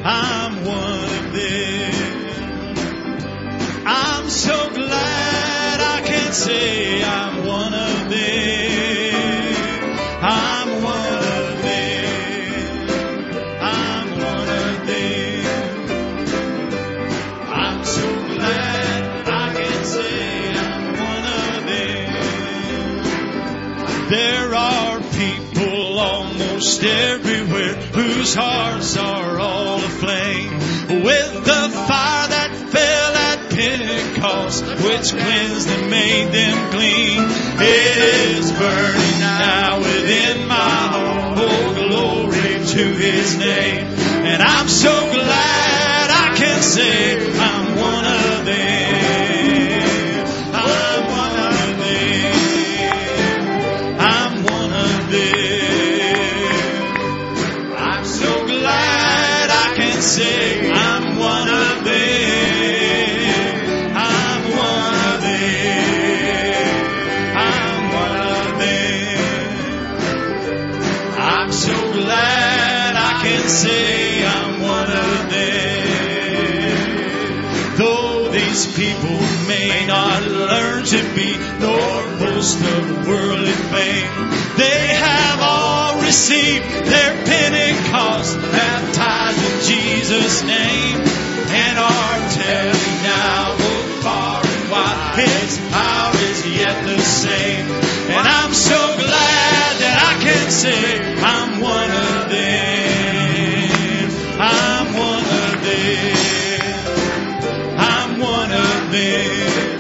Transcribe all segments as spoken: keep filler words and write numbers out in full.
I'm one of them. I'm so glad I can say I'm one of them. I'm one of them. I'm one of them. I'm so glad I can say I'm one of them. There are people almost everywhere whose hearts are all aflame with the fire that fell at Pentecost, which cleansed and made them clean. It is burning now within my heart. Oh, glory to His name. And I'm so glad I can say I'm one of them. I'm one of them. I'm one of them. I'm so glad I can say I'm one of them. Say I'm one of them. Though these people may not learn to be nor boast of worldly fame, they have all received their Pentecost, baptized in Jesus' name, and are telling now both far and wide His power is yet the same. And I'm so glad that I can say I'm one of them. I'm one of them. I'm one of them.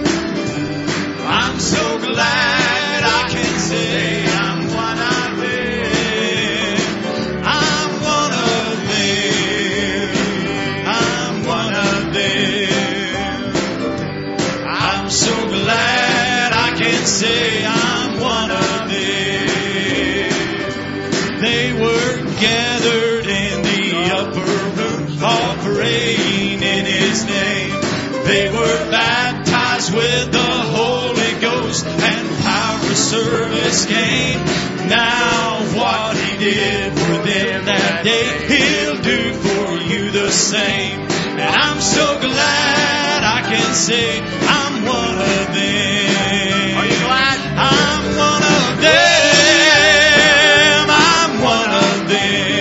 I'm so glad I can say I'm one of them. I'm one of them. I'm one of them. I'm so glad I can say I'm one of them. They were gathered in upper room, all praying in His name. They were baptized with the Holy Ghost, and power of service came. Now what He did for them that day, He'll do for you the same. And I'm so glad I can say I'm one of them. Are you glad? I'm one of them. I'm one of them.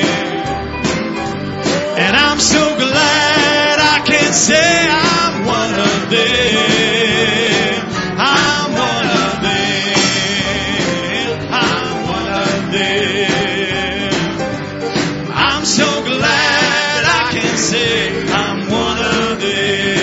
And I'm so glad I can say I'm one of them. I'm one of them. I'm one of them. I'm so glad I can say I'm one of them.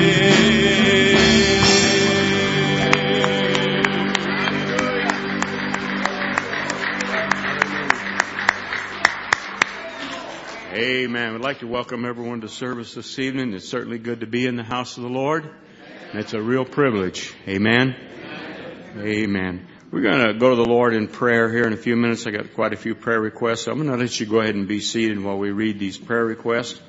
Amen. We'd like to welcome everyone to service this evening. It's certainly good to be in the house of the Lord. And it's a real privilege. Amen. Amen. Amen. We're going to go to the Lord in prayer here in a few minutes. I got quite a few prayer requests. So I'm going to let you go ahead and be seated while we read these prayer requests.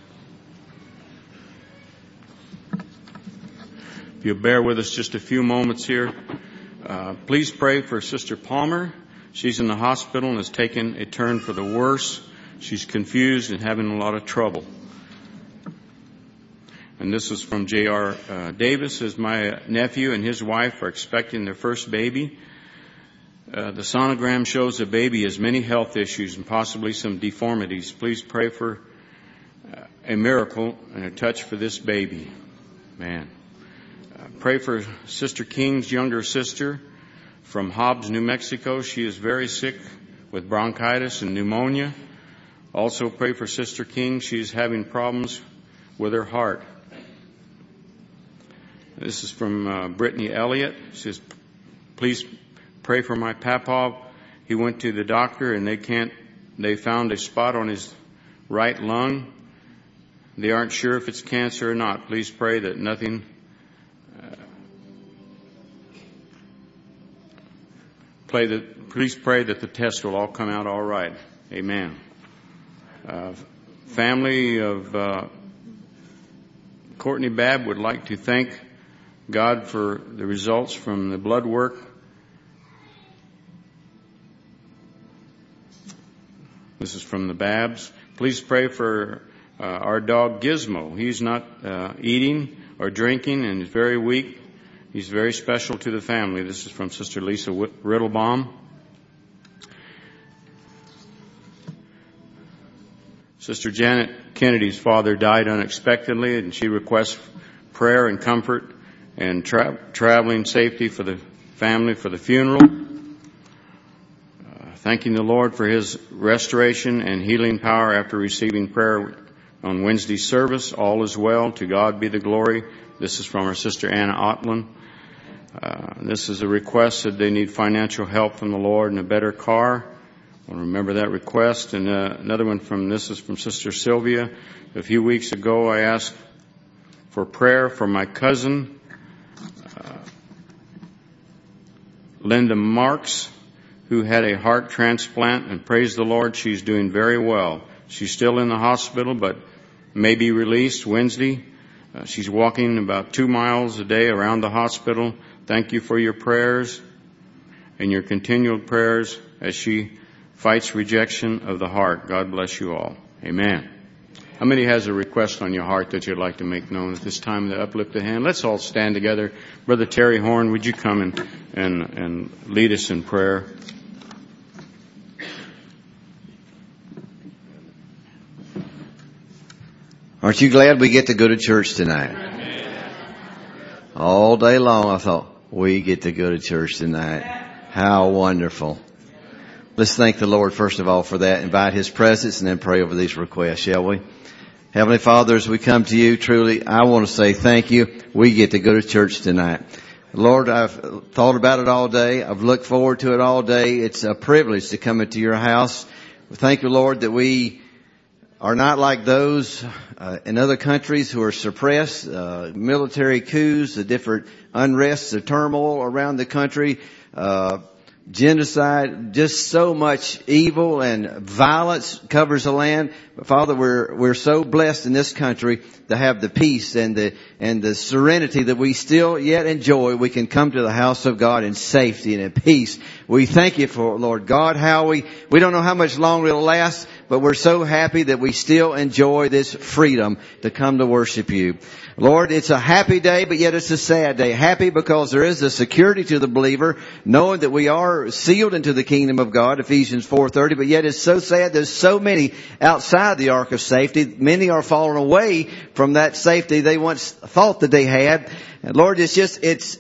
If you'll bear with us just a few moments here. Uh, please pray for Sister Palmer. She's in the hospital and has taken a turn for the worse. She's confused and having a lot of trouble. And this is from J R Uh, Davis. Says, my nephew and his wife are expecting their first baby. Uh, the sonogram shows the baby has many health issues and possibly some deformities. Please pray for uh, a miracle and a touch for this baby. Man. Uh, pray for Sister King's younger sister from Hobbs, New Mexico. She is very sick with bronchitis and pneumonia. Also pray for Sister King. She's having problems with her heart. This is from uh, Brittany Elliott. She says, please pray for my papa. He went to the doctor and they can't, they found a spot on his right lung. They aren't sure if it's cancer or not. Please pray that nothing, uh, play that, please pray that the test will all come out all right. Amen. Uh, family of uh, Courtney Babb would like to thank God for the results from the blood work. This is from the Babbs. Please pray for uh, our dog Gizmo. He's not uh, eating or drinking and is very weak. He's very special to the family. This is from Sister Lisa Riddlebaum. Sister Janet Kennedy's father died unexpectedly, and she requests prayer and comfort and tra- traveling safety for the family for the funeral. Uh, thanking the Lord for His restoration and healing power after receiving prayer on Wednesday's service. All is well. To God be the glory. This is from our Sister Anna Otlin. Uh, this is a request that they need financial help from the Lord and a better car. I want to remember that request. And uh, another one from, this is from Sister Sylvia. A few weeks ago I asked for prayer for my cousin, uh, Linda Marks, who had a heart transplant, and praise the Lord, she's doing very well. She's still in the hospital, but may be released Wednesday. Uh, she's walking about two miles a day around the hospital. Thank you for your prayers and your continual prayers as she fights rejection of the heart. God bless you all. Amen. How many has a request on your heart that you'd like to make known at this time? The uplifted hand. Let's all stand together. Brother Terry Horn, would you come and, and, and lead us in prayer? Aren't you glad we get to go to church tonight? All day long I thought, we get to go to church tonight. How wonderful. Let's thank the Lord first of all for that. Invite His presence and then pray over these requests, shall we? Heavenly Father, as we come to you, truly, I want to say thank you. We get to go to church tonight. Lord, I've thought about it all day. I've looked forward to it all day. It's a privilege to come into your house. We thank you, Lord, that we are not like those uh, in other countries who are suppressed, uh, military coups, the different unrests, the turmoil around the country, uh, genocide, just so much evil and violence covers the land. But Father, we're, we're so blessed in this country to have the peace and the, and the serenity that we still yet enjoy. We can come to the house of God in safety and in peace. We thank you for, Lord God, how we, we don't know how much longer it'll last, but we're so happy that we still enjoy this freedom to come to worship you. Lord, it's a happy day, but yet it's a sad day. Happy because there is a security to the believer, knowing that we are sealed into the kingdom of God, Ephesians four thirty, but yet it's so sad there's so many outside the ark of safety. Many are falling away from that safety they once thought that they had. And Lord, it's just, it's,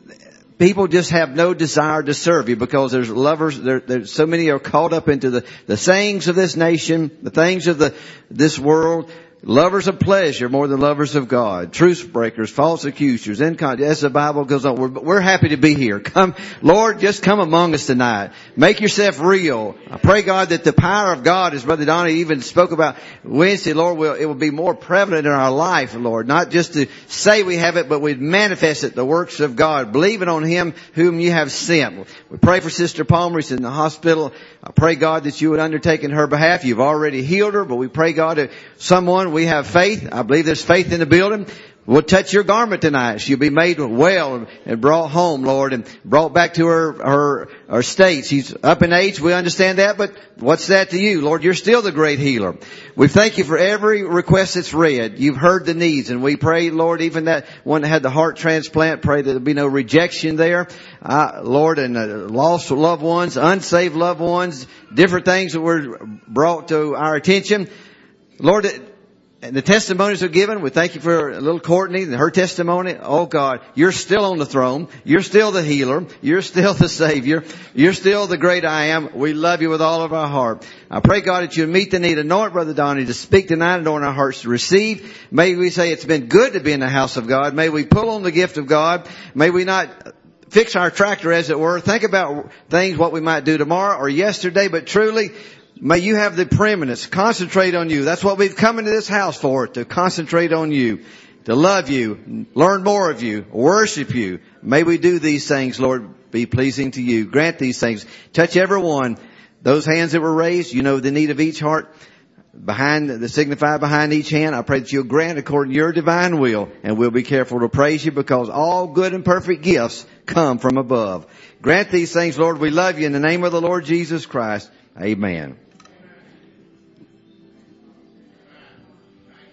people just have no desire to serve you because there's lovers, there, there's so many are caught up into the, the sayings of this nation, the things of the, this world. Lovers of pleasure more than lovers of God. Truce breakers, false accusers, incontinent. As the Bible goes on, we're, we're happy to be here. Come, Lord, just come among us tonight. Make yourself real. I pray, God, that the power of God, as Brother Donnie even spoke about Wednesday, Lord, will, it will be more prevalent in our life, Lord. Not just to say we have it, but we'd manifest it, the works of God, believing on Him whom you have sent. We pray for Sister Palmer, who's in the hospital. I pray, God, that you would undertake in her behalf. You've already healed her, but we pray, God, that someone, we have faith. I believe there's faith in the building. We'll touch your garment tonight. She'll be made well and brought home, Lord, and brought back to her, her, her state. She's up in age. We understand that, but what's that to you? Lord, you're still the great healer. We thank you for every request that's read. You've heard the needs, and we pray, Lord, even that one that had the heart transplant, pray that there'll be no rejection there. Uh, Lord, and uh, lost loved ones, unsaved loved ones, different things that were brought to our attention. Lord, and the testimonies are given. We thank you for little Courtney and her testimony. Oh God, you're still on the throne. You're still the healer. You're still the Savior. You're still the great I am. We love you with all of our heart. I pray, God, that you meet the need. Anoint Brother Donnie to speak tonight, anoint our hearts to receive. May we say it's been good to be in the house of God. May we pull on the gift of God. May we not fix our tractor, as it were. Think about things, what we might do tomorrow or yesterday, but truly, may you have the preeminence. Concentrate on you. That's what we've come into this house for, to concentrate on you, to love you, learn more of you, worship you. May we do these things, Lord, be pleasing to you. Grant these things. Touch everyone. Those hands that were raised, you know the need of each heart. Behind, the signify behind each hand, I pray that you'll grant according to your divine will, and we'll be careful to praise you because all good and perfect gifts come from above. Grant these things, Lord. We love you in the name of the Lord Jesus Christ. Amen.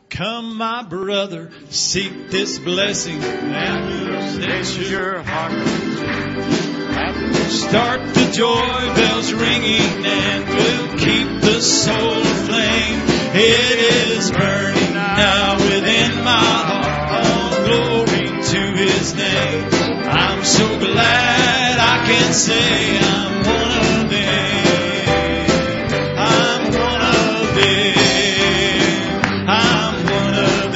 Come, my brother, seek this blessing and set your heart. Start the joy bells ringing and we'll keep the soul aflame. It is burning now within my heart. All glory to His name. I'm so glad I can say I'm one of them. I'm one of them. I'm one of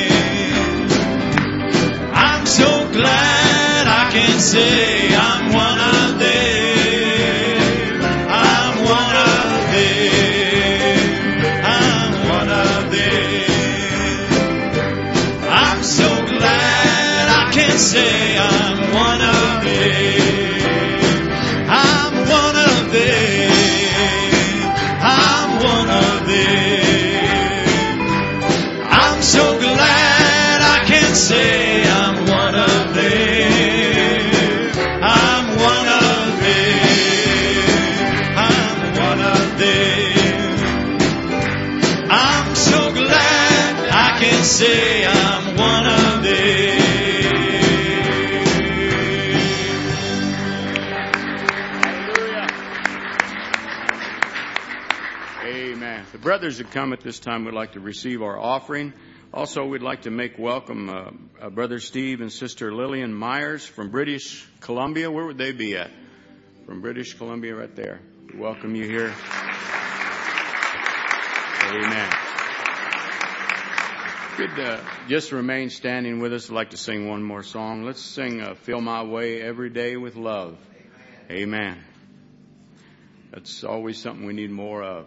them. I'm so glad I can say I'm one of them. I'm one of them. I'm one of them. I'm so glad I can say I'm one of them. I'm one of them. I'm one of them. I'm so glad I can say I'm one of them. I'm one of them. I'm one of them. I'm so glad I can say I'm one of them. Amen. The brothers that come at this time would like to receive our offering. Also, we'd like to make welcome uh, uh, Brother Steve and Sister Lillian Myers from British Columbia. Where would they be at? From British Columbia, right there. We welcome you here. Amen. Could uh, just remain standing with us. I'd like to sing one more song. Let's sing uh, Fill My Way Every Day with Love. Amen. Amen. That's always something we need more of.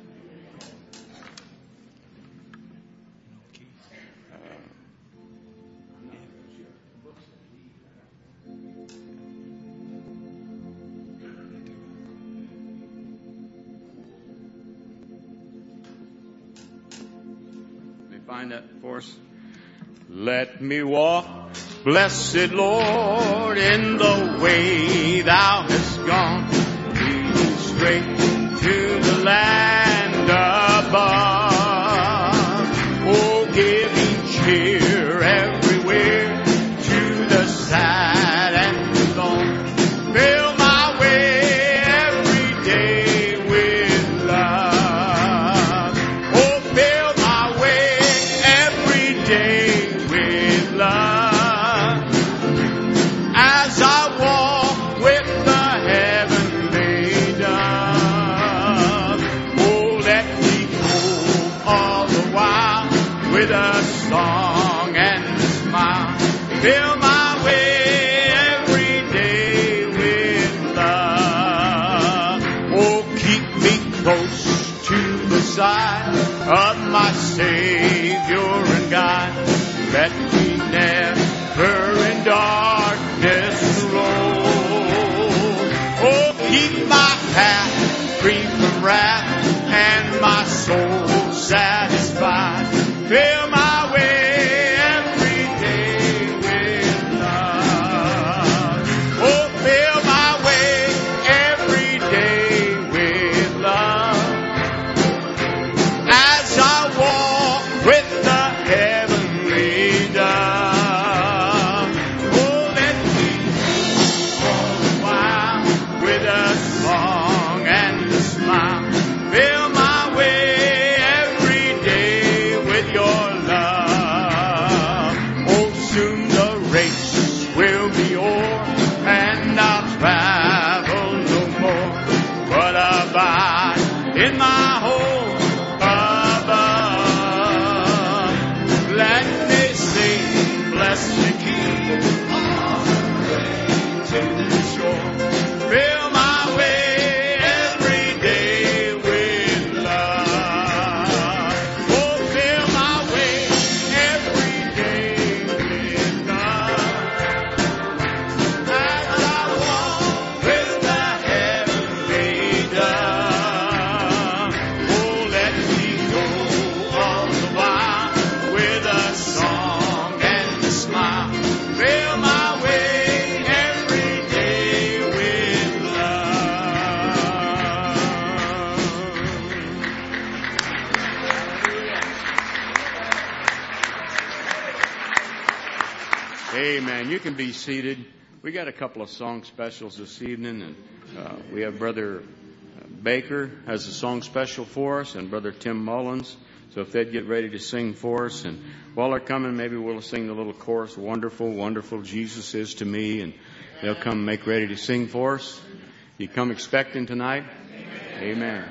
Find that for us. Let me walk, blessed Lord, in the way Thou hast gone, leading straight to the land above. Oh, giving cheer everywhere to the sad and the lone. Fill my way every day with love. Oh, fill my way every day with love. As I walk with the heavenly dove. Oh, let me go all the while with a song and a smile. Fill my way every day with love. Oh, keep me close to the side of my Savior and God. Let me never in darkness roll. Oh, keep my path free from wrath and my soul satisfied. Fill my way every day with love. Oh, fill my way every day with love. As I walk with the heavenly dove. Oh, let me all the while with a song and a smile. Fill my way Amen. You can be seated. We got a couple of song specials this evening, and uh, we have Brother Baker has a song special for us, and Brother Tim Mullins. So if they'd get ready to sing for us, and while they're coming, maybe we'll sing the little chorus, "Wonderful, wonderful Jesus is to me," and they'll come make ready to sing for us. You come expecting tonight? Amen.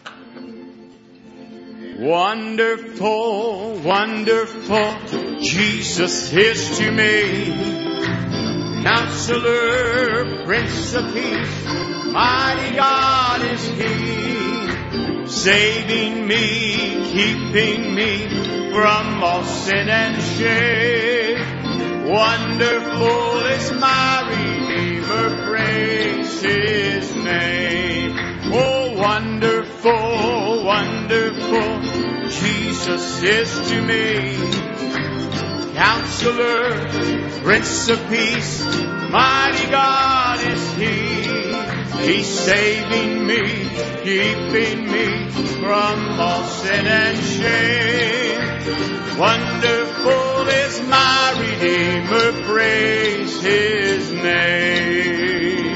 Wonderful, wonderful Jesus is to me. Counselor, Prince of Peace, mighty God is He. Saving me, keeping me from all sin and shame. Wonderful is my Redeemer, praise His name. Oh, wonderful, wonderful, Jesus is to me. Counselor, Prince of Peace, mighty God is He. He's saving me, keeping me from all sin and shame. Wonderful is my Redeemer, praise His name.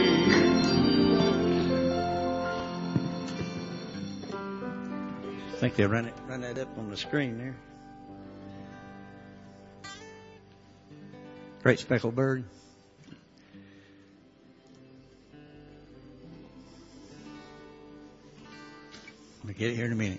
I think they'll run it, run that up on the screen there. Great speckled bird. We'll get it here in a minute.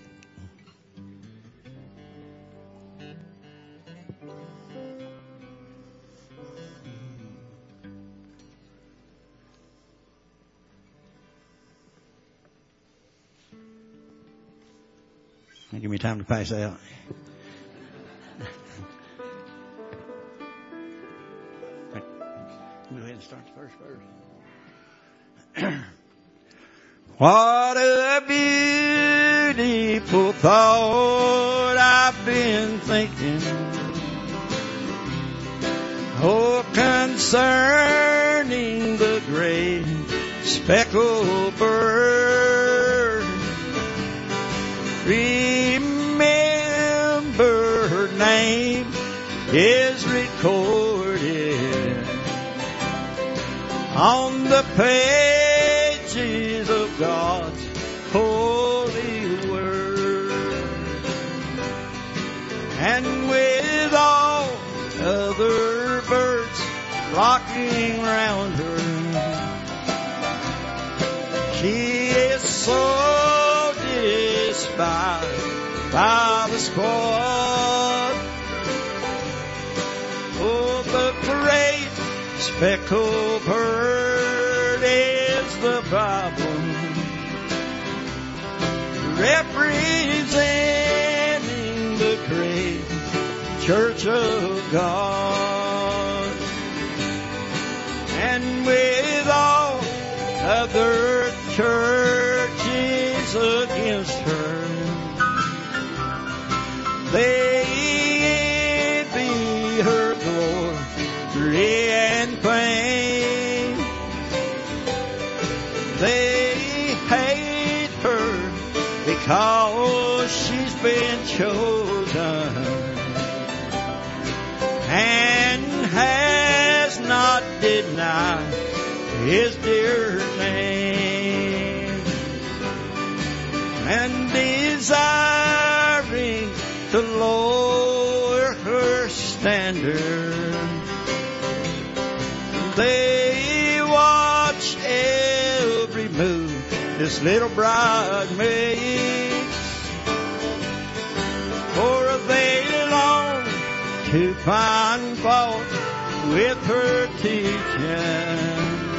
Give me time to pass out. Go ahead and start the first verse. What a beautiful thought I've been thinking. Oh, concerning the great speckled bird. Remember her name is recorded on the pages of God's holy word. And with all other birds flocking round her, she is so despised by the squad. Oh, the great speckled bird is the Bible, representing the great Church of God. And with all other churches against her, they envy her glory and fame. They hate her because she's been chosen and has not denied His dear name, and desiring to lower her standard, they watch every move this little bride makes, for they long to find fault with her teaching.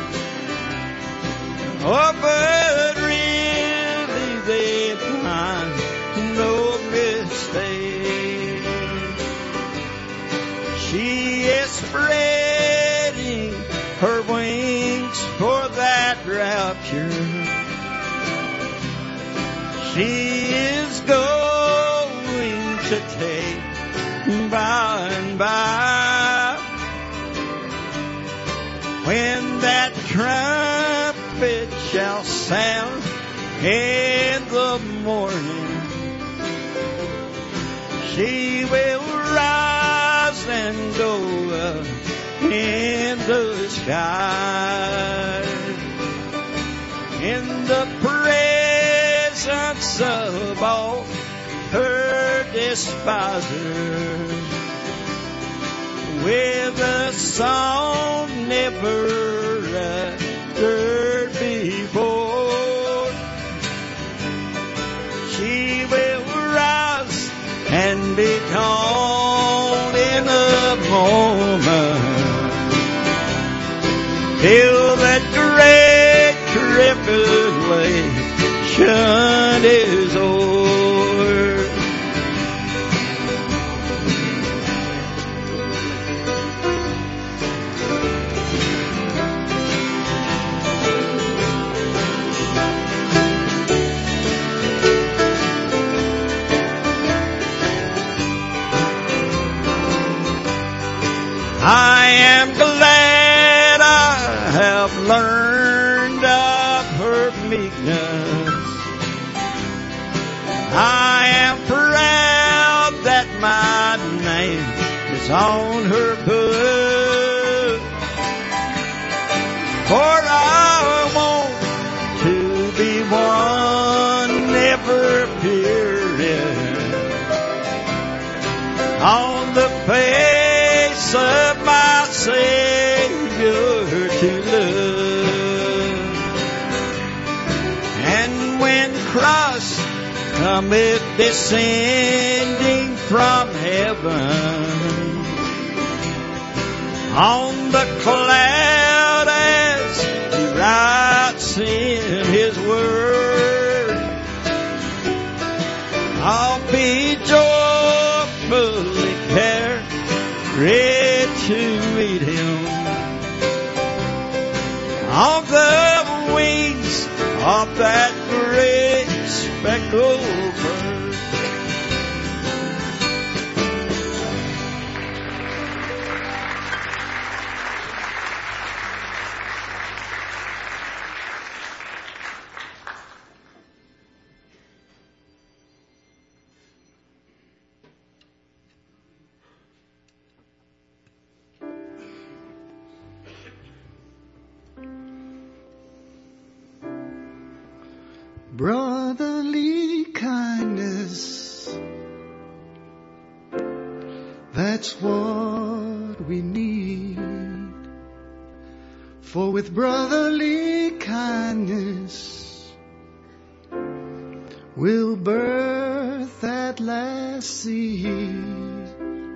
Oh, but really they find no mistake. She is spreading her wings for that rapture. She is going to take by and by, when that trumpet shall sound in the morning, she will rise and go up in the sky. In the presence of all her despisers, with a song never uttered before, she will rise and be gone in a moment, till that great tribulation is over. I am glad I have learned of her meekness. I am proud that my name is on her book. For I want to be one never period on the face of my Savior to love. And when Christ cometh descending from heaven on the cloud as he writes in his word, I'll be joyfully carried to meet him on the wings of that great speckled bird. Brotherly kindness, that's what we need. For with brotherly kindness, we'll birth that last seed.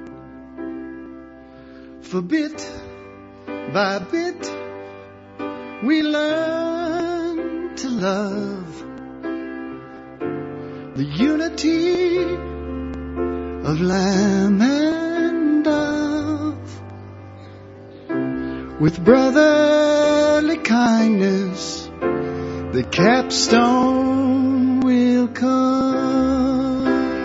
For bit by bit, we learn to love the unity of lamb and dove. With brotherly kindness, the capstone will come.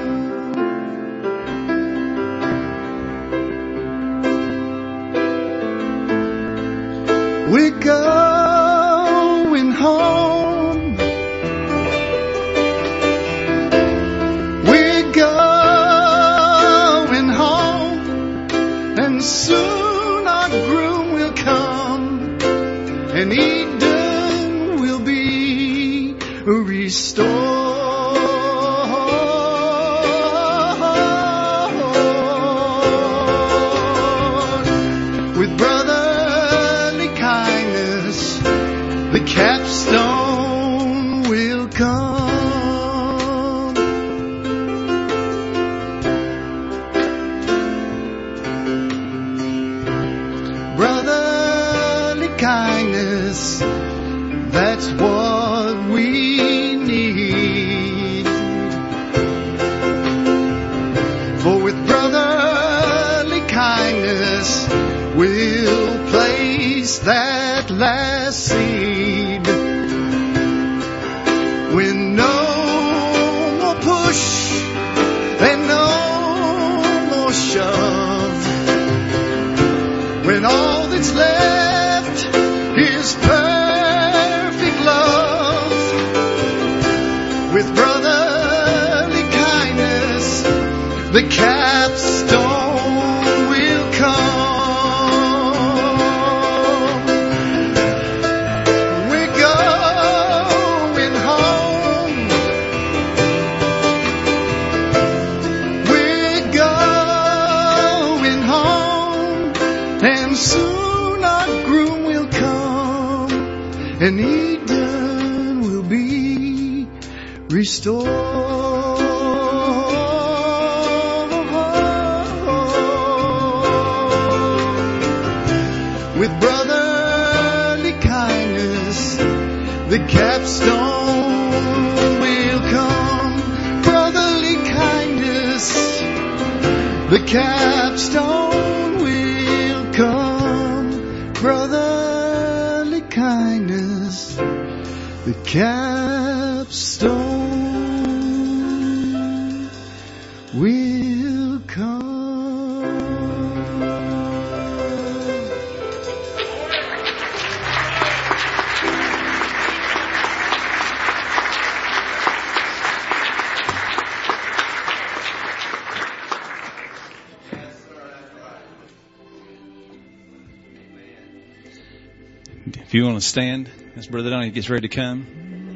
We're going home. Soon our groom will come, and Eden will be restored. With brotherly kindness, the capstone will come. Kindness, that's what we need. For with brotherly kindness, we'll place that last seed. When no more push and no more shove, when all that's left is perfect love. With brotherly kindness, the capstone will come. soon our groom will come, and Eden will be restored. With brotherly kindness, the capstone will come. Brotherly kindness, the capstone will come. Brotherly kindness, the capstone will come. If you want to stand as Brother Donnie gets ready to come,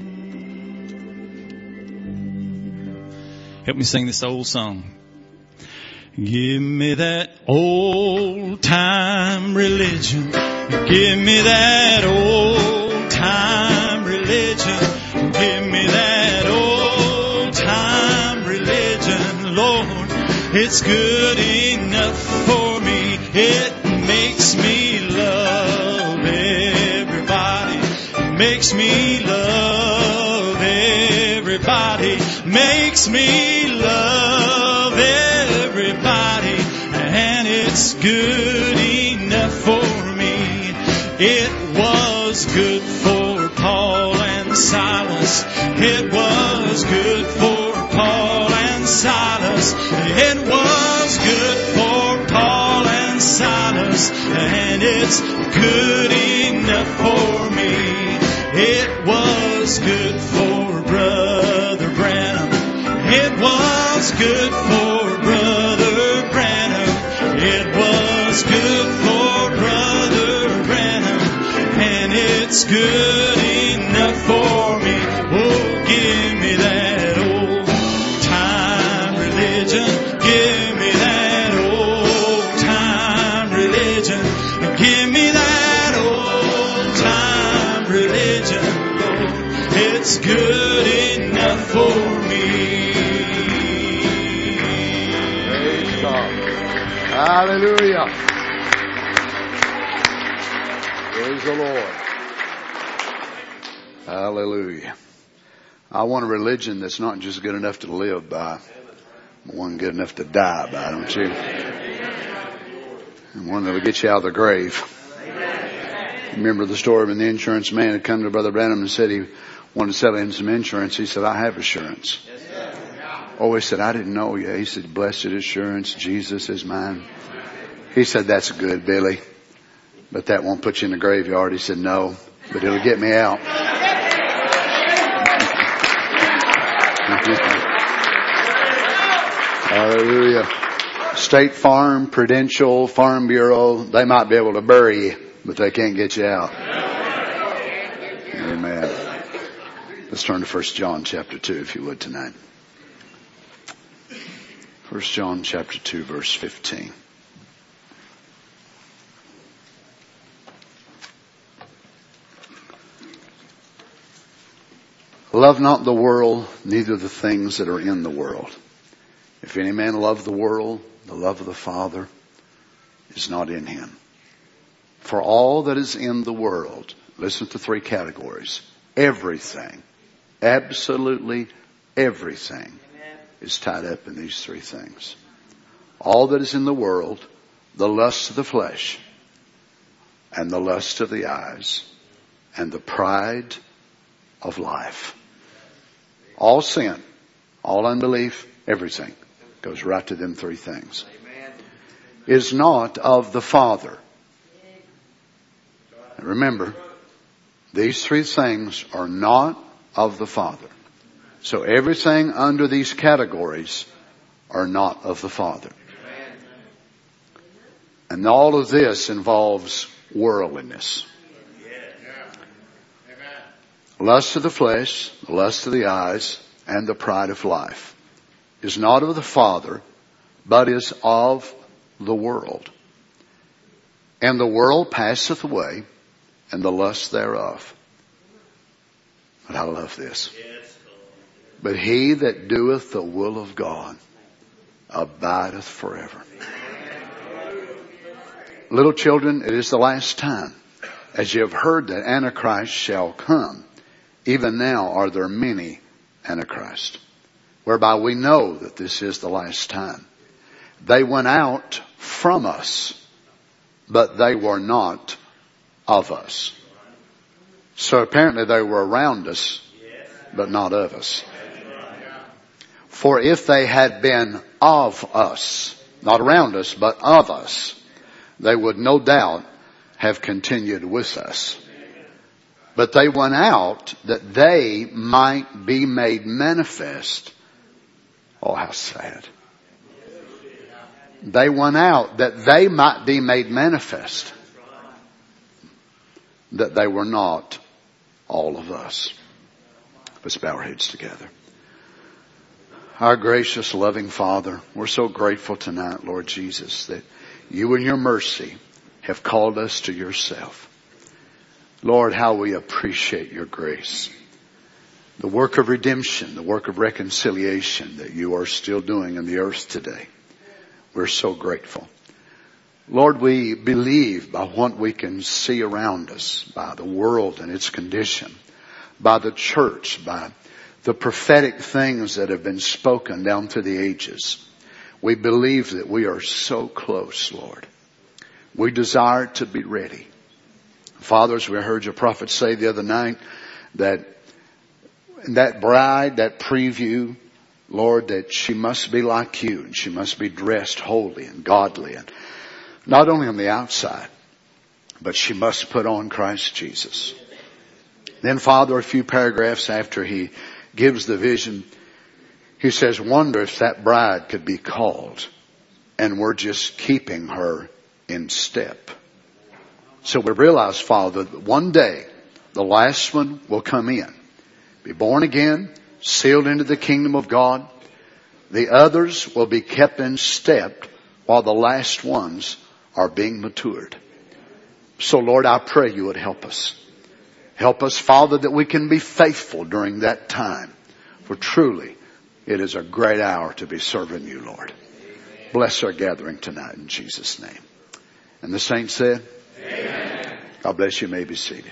help me sing this old song. Give me that old time religion. Give me that old time religion. Give me that old time religion, Lord. It's good enough for me. It makes me love everybody. Makes me love everybody. Makes me love everybody. And it's good enough for me. It was good for Paul and Silas. It was good for Paul and Silas. It was good for Paul and Silas. And it's good enough for me. It was good for Brother Branham. It was good for Brother Branham. It was good for Brother Branham. And it's good enough for me. Oh, give me that old time religion. Give me that old time religion. Give me that old time religion, Lord. It's good enough for me. Praise God. Hallelujah. Praise the Lord. Hallelujah. I want a religion that's not just good enough to live by, but one good enough to die by, don't you? And one that will get you out of the grave. Remember the story when the insurance man had come to Brother Branham and said he wanted to sell him some insurance. He said, I have assurance. Oh, he said, I didn't know you. He said, blessed assurance, Jesus is mine. He said, that's good, Billy. But that won't put you in the graveyard. He said, no, but it'll get me out. Hallelujah. State Farm, Prudential, Farm Bureau, they might be able to bury you, but they can't get you out. Amen. Let's turn to First John chapter two, if you would, tonight. First John chapter two, verse fifteen. Love not the world, neither the things that are in the world. If any man love the world, the love of the Father is not in him. For all that is in the world, listen to three categories. Everything, absolutely everything is tied up in these three things. All that is in the world, the lust of the flesh, and the lust of the eyes, and the pride of life. All sin, all unbelief, everything goes right to them three things. Is not of the Father. And remember, these three things are not of the Father. So everything under these categories are not of the Father. And all of this involves worldliness. Lust of the flesh, the lust of the eyes, and the pride of life is not of the Father, but is of the world. And the world passeth away, and the lust thereof. But I love this. But he that doeth the will of God abideth forever. Little children, it is the last time. As you have heard that Antichrist shall come, even now are there many Antichrists, whereby we know that this is the last time. They went out from us, but they were not of us. So apparently they were around us, but not of us. For if they had been of us, not around us, but of us, they would no doubt have continued with us. But they went out that they might be made manifest. Oh, how sad. They went out that they might be made manifest that they were not all of us. Let's bow our heads together. Our gracious, loving Father, we're so grateful tonight, Lord Jesus, that you in your mercy have called us to yourself. Lord, how we appreciate your grace. The work of redemption, the work of reconciliation that you are still doing in the earth today. We're so grateful. Lord, we believe by what we can see around us, by the world and its condition, by the church, by the prophetic things that have been spoken down through the ages. We believe that we are so close, Lord. We desire to be ready. Father, as we heard your prophet say the other night, that that bride, that preview, Lord, that she must be like you and she must be dressed holy and godly, and not only on the outside, but she must put on Christ Jesus. Then, Father, a few paragraphs after he gives the vision, he says, wonder if that bride could be called and we're just keeping her in step. So we realize, Father, that one day the last one will come in, be born again, sealed into the kingdom of God. The others will be kept in step while the last ones are being matured. So Lord, I pray you would help us. Help us, Father, that we can be faithful during that time. For truly, it is a great hour to be serving you, Lord. Bless our gathering tonight in Jesus' name. And the saints said, amen. God bless you. You may be seated.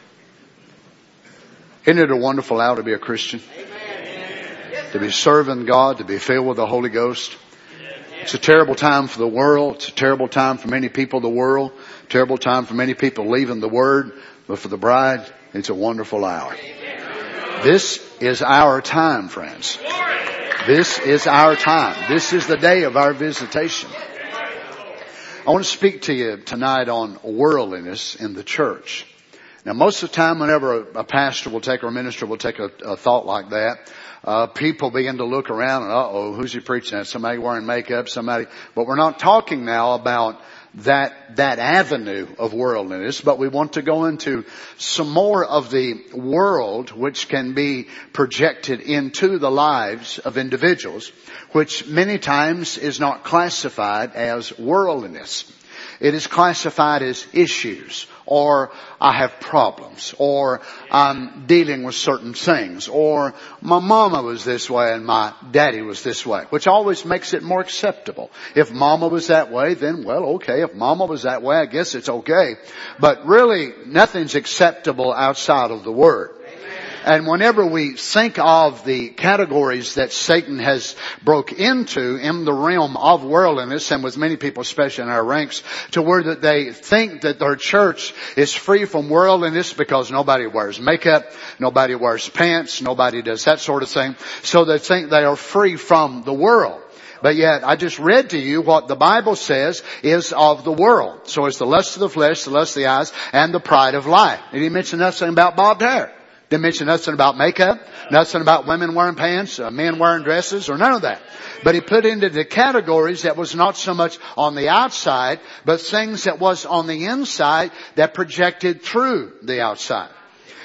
Isn't it a wonderful hour to be a Christian? Amen. To be serving God, to be filled with the Holy Ghost. It's a terrible time for the world. It's a terrible time for many people of the world. Terrible time for many people leaving the Word. But for the bride, it's a wonderful hour. This is our time, friends. This is our time. This is the day of our visitation. I want to speak to you tonight on worldliness in the church. Now, most of the time, whenever a, a pastor will take or a minister will take a, a thought like that, uh, people begin to look around and, uh-oh, who's he preaching at? Somebody wearing makeup, somebody. But we're not talking now about that, that avenue of worldliness, but we want to go into some more of the world which can be projected into the lives of individuals, which many times is not classified as worldliness. It is classified as issues, or I have problems, or I'm dealing with certain things, or my mama was this way and my daddy was this way, which always makes it more acceptable. If mama was that way, then well, okay. If mama was that way, I guess it's okay. But really, nothing's acceptable outside of the Word. And whenever we think of the categories that Satan has broke into in the realm of worldliness, and with many people, especially in our ranks, to where that they think that their church is free from worldliness because nobody wears makeup, nobody wears pants, nobody does that sort of thing. So they think they are free from the world. But yet, I just read to you what the Bible says is of the world. So it's the lust of the flesh, the lust of the eyes, and the pride of life. He didn't mention nothing about bobbed hair. Didn't mention nothing about makeup, nothing about women wearing pants, uh, men wearing dresses, or none of that. But he put into the categories that was not so much on the outside, but things that was on the inside that projected through the outside.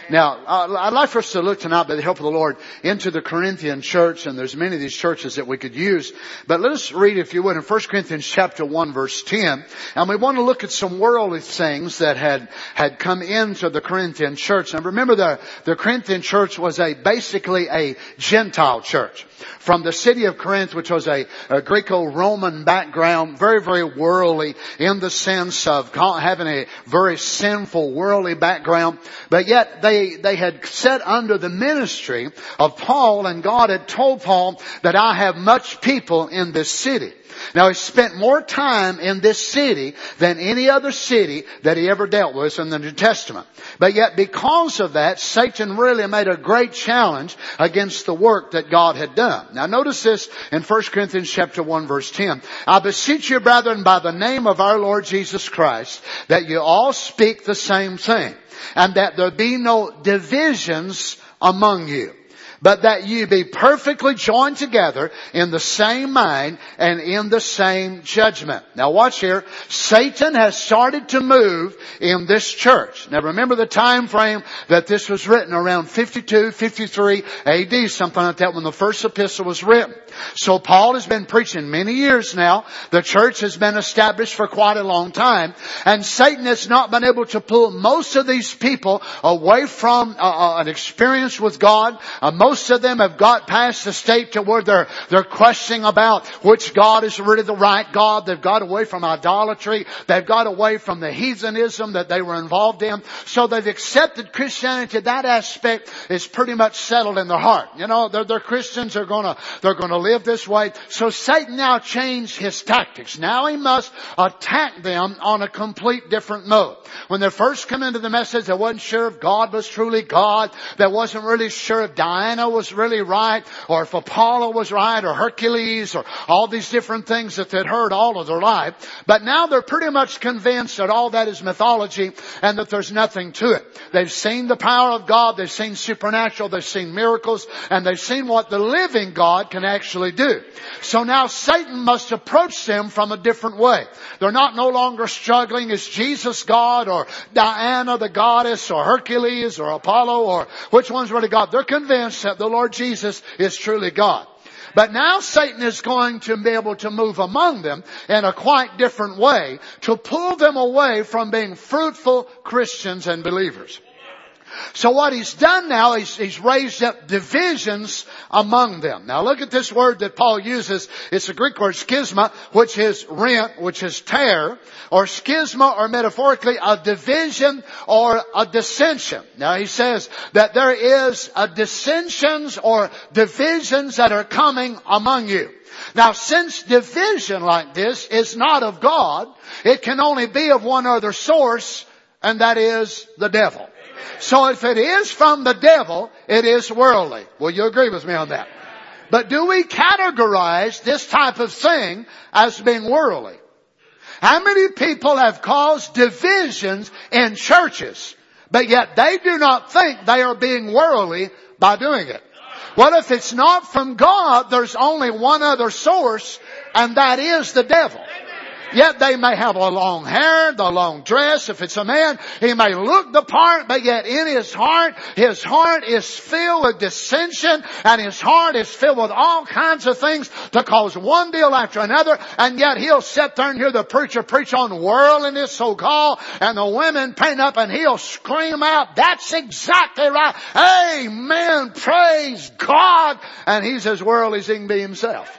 Now, I'd like for us to look tonight, by the help of the Lord, into the Corinthian church, and there's many of these churches that we could use. But let us read, if you would, in First Corinthians chapter one, verse ten. And we want to look at some worldly things that had, had come into the Corinthian church. Now remember, the, the Corinthian church was a, basically a Gentile church. From the city of Corinth, which was a, a Greco-Roman background, very, very worldly in the sense of having a very sinful, worldly background. But yet they, they had set under the ministry of Paul, and God had told Paul that I have much people in this city. Now he spent more time in this city than any other city that he ever dealt with in the New Testament. But yet because of that, Satan really made a great challenge against the work that God had done. Now notice this in First Corinthians chapter one, verse ten. I beseech you, brethren, by the name of our Lord Jesus Christ, that you all speak the same thing, and that there be no divisions among you, but that you be perfectly joined together in the same mind and in the same judgment. Now watch here. Satan has started to move in this church. Now remember the time frame that this was written, around fifty-two, fifty-three A D, something like that, when the first epistle was written. So Paul has been preaching many years now. The church has been established for quite a long time. And Satan has not been able to pull most of these people away from uh, an experience with God. Uh, most of them have got past the state to where they're, they're questioning about which God is really the right God. They've got away from idolatry. They've got away from the heathenism that they were involved in. So they've accepted Christianity. That aspect is pretty much settled in their heart. You know, they're, they're Christians. They're gonna, they're gonna live this way. So Satan now changed his tactics. Now he must attack them on a complete different mode. When they first come into the message, they wasn't sure if God was truly God. They wasn't really sure if Diana was really right, or if Apollo was right, or Hercules, or all these different things that they'd heard all of their life. But now they're pretty much convinced that all that is mythology and that there's nothing to it. They've seen the power of God, they've seen supernatural, they've seen miracles, and they've seen what the living God can actually do. So now Satan must approach them from a different way. They're not no longer struggling, is Jesus God, or Diana the goddess, or Hercules, or Apollo, or which one's really God? They're convinced that the Lord Jesus is truly God. But now Satan is going to be able to move among them in a quite different way to pull them away from being fruitful Christians and believers. So what he's done now is he's raised up divisions among them. Now look at this word that Paul uses. It's a Greek word, schisma, which is rent, which is tear, or schisma, or metaphorically a division or a dissension. Now he says that there is a dissensions or divisions that are coming among you. Now since division like this is not of God, it can only be of one other source, and that is the devil. So if it is from the devil, it is worldly. Will you agree with me on that? But do we categorize this type of thing as being worldly? How many people have caused divisions in churches, but yet they do not think they are being worldly by doing it? Well, if it's not from God, there's only one other source, and that is the devil. Yet they may have a long hair, the long dress. If it's a man, he may look the part, but yet in his heart, his heart is filled with dissension, and his heart is filled with all kinds of things to cause one deal after another. And yet he'll sit there and hear the preacher preach on worldliness, so-called, and the women paint up, and he'll scream out, "That's exactly right. Amen. Praise God." And he's as worldly as he can be himself.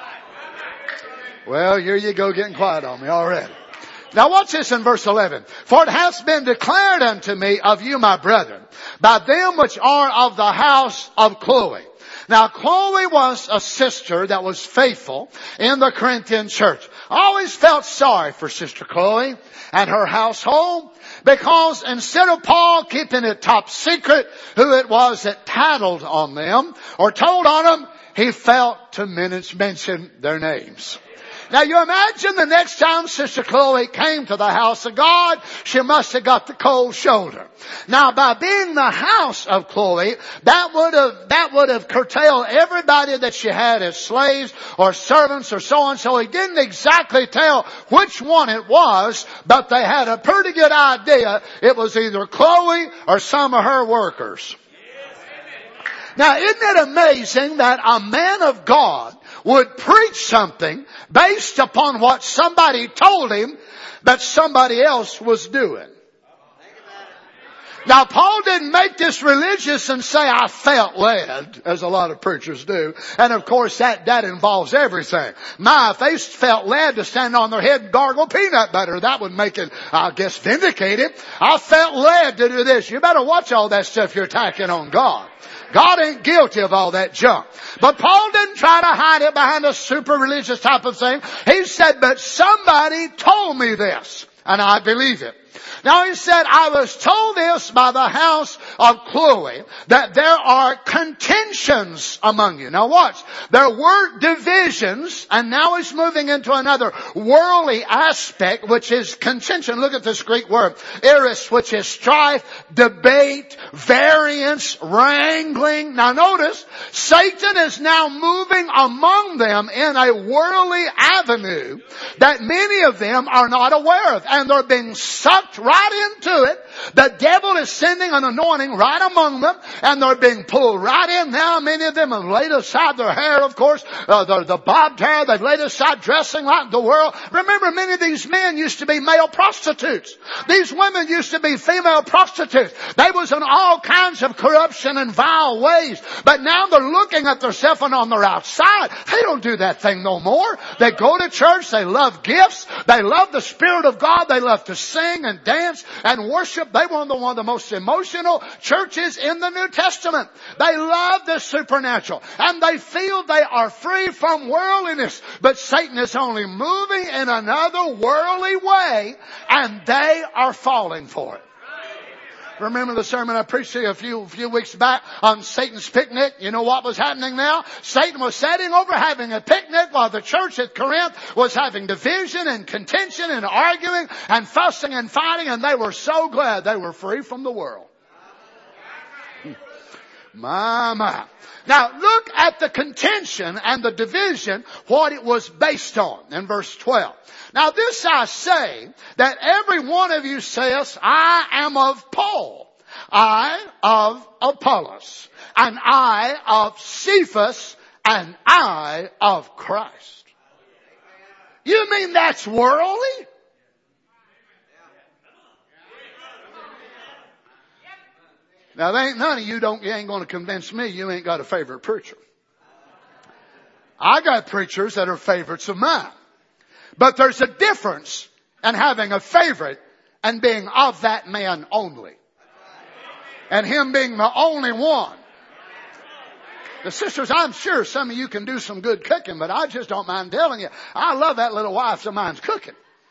Well, here you go getting quiet on me already. Now watch this in verse eleven. For it hath been declared unto me of you, my brethren, by them which are of the house of Chloe. Now Chloe was a sister that was faithful in the Corinthian church. I always felt sorry for Sister Chloe and her household, because instead of Paul keeping it top secret who it was that tattled on them or told on them, he felt to mention their names. Now you imagine the next time Sister Chloe came to the house of God, she must have got the cold shoulder. Now by being the house of Chloe, that would have, that would have curtailed everybody that she had as slaves or servants or so on. So he didn't exactly tell which one it was, but they had a pretty good idea. It was either Chloe or some of her workers. Now isn't it amazing that a man of God would preach something based upon what somebody told him that somebody else was doing? Now Paul didn't make this religious and say, I felt led, as a lot of preachers do. And of course that, that involves everything. My, if they felt led to stand on their head and gargle peanut butter, that would make it, I guess, vindicated. I felt led to do this. You better watch all that stuff you're attacking on God. God ain't guilty of all that junk. But Paul didn't try to hide it behind a super religious type of thing. He said, but somebody told me this, and I believe it. Now he said, I was told this by the house of Chloe, that there are contentions among you. Now watch. There were divisions, and now he's moving into another worldly aspect, which is contention. Look at this Greek word, eris, which is strife, debate, variance, wrangling. Now notice, Satan is now moving among them in a worldly avenue that many of them are not aware of, and they're being sucked right into it. The devil is sending an anointing right among them, and they're being pulled right in. Now many of them have laid aside their hair, of course, uh, the, the bobbed hair. They've laid aside dressing like the world. Remember, many of these men used to be male prostitutes. These women used to be female prostitutes. They was in all kinds of corruption and vile ways. But now they're looking at themselves and on their outside. They don't do that thing no more. They go to church. They love gifts. They love the Spirit of God. They love to sing and dance and worship. They were one of the most emotional churches in the New Testament. They love the supernatural, and they feel they are free from worldliness. But Satan is only moving in another worldly way, and they are falling for it. Remember the sermon I preached to you a few, few weeks back on Satan's picnic? You know what was happening now? Satan was sitting over having a picnic while the church at Corinth was having division and contention and arguing and fussing and fighting, and they were so glad they were free from the world. My, my. Now look at the contention and the division, what it was based on in verse twelve. Now this I say, that every one of you says, I am of Paul, I of Apollos, and I of Cephas, and I of Christ. You mean that's worldly? Now there ain't none of you don't, you ain't going to convince me you ain't got a favorite preacher. I got preachers that are favorites of mine. But there's a difference in having a favorite and being of that man only. And him being the only one. The sisters, I'm sure some of you can do some good cooking, but I just don't mind telling you, I love that little wife of mine's cooking.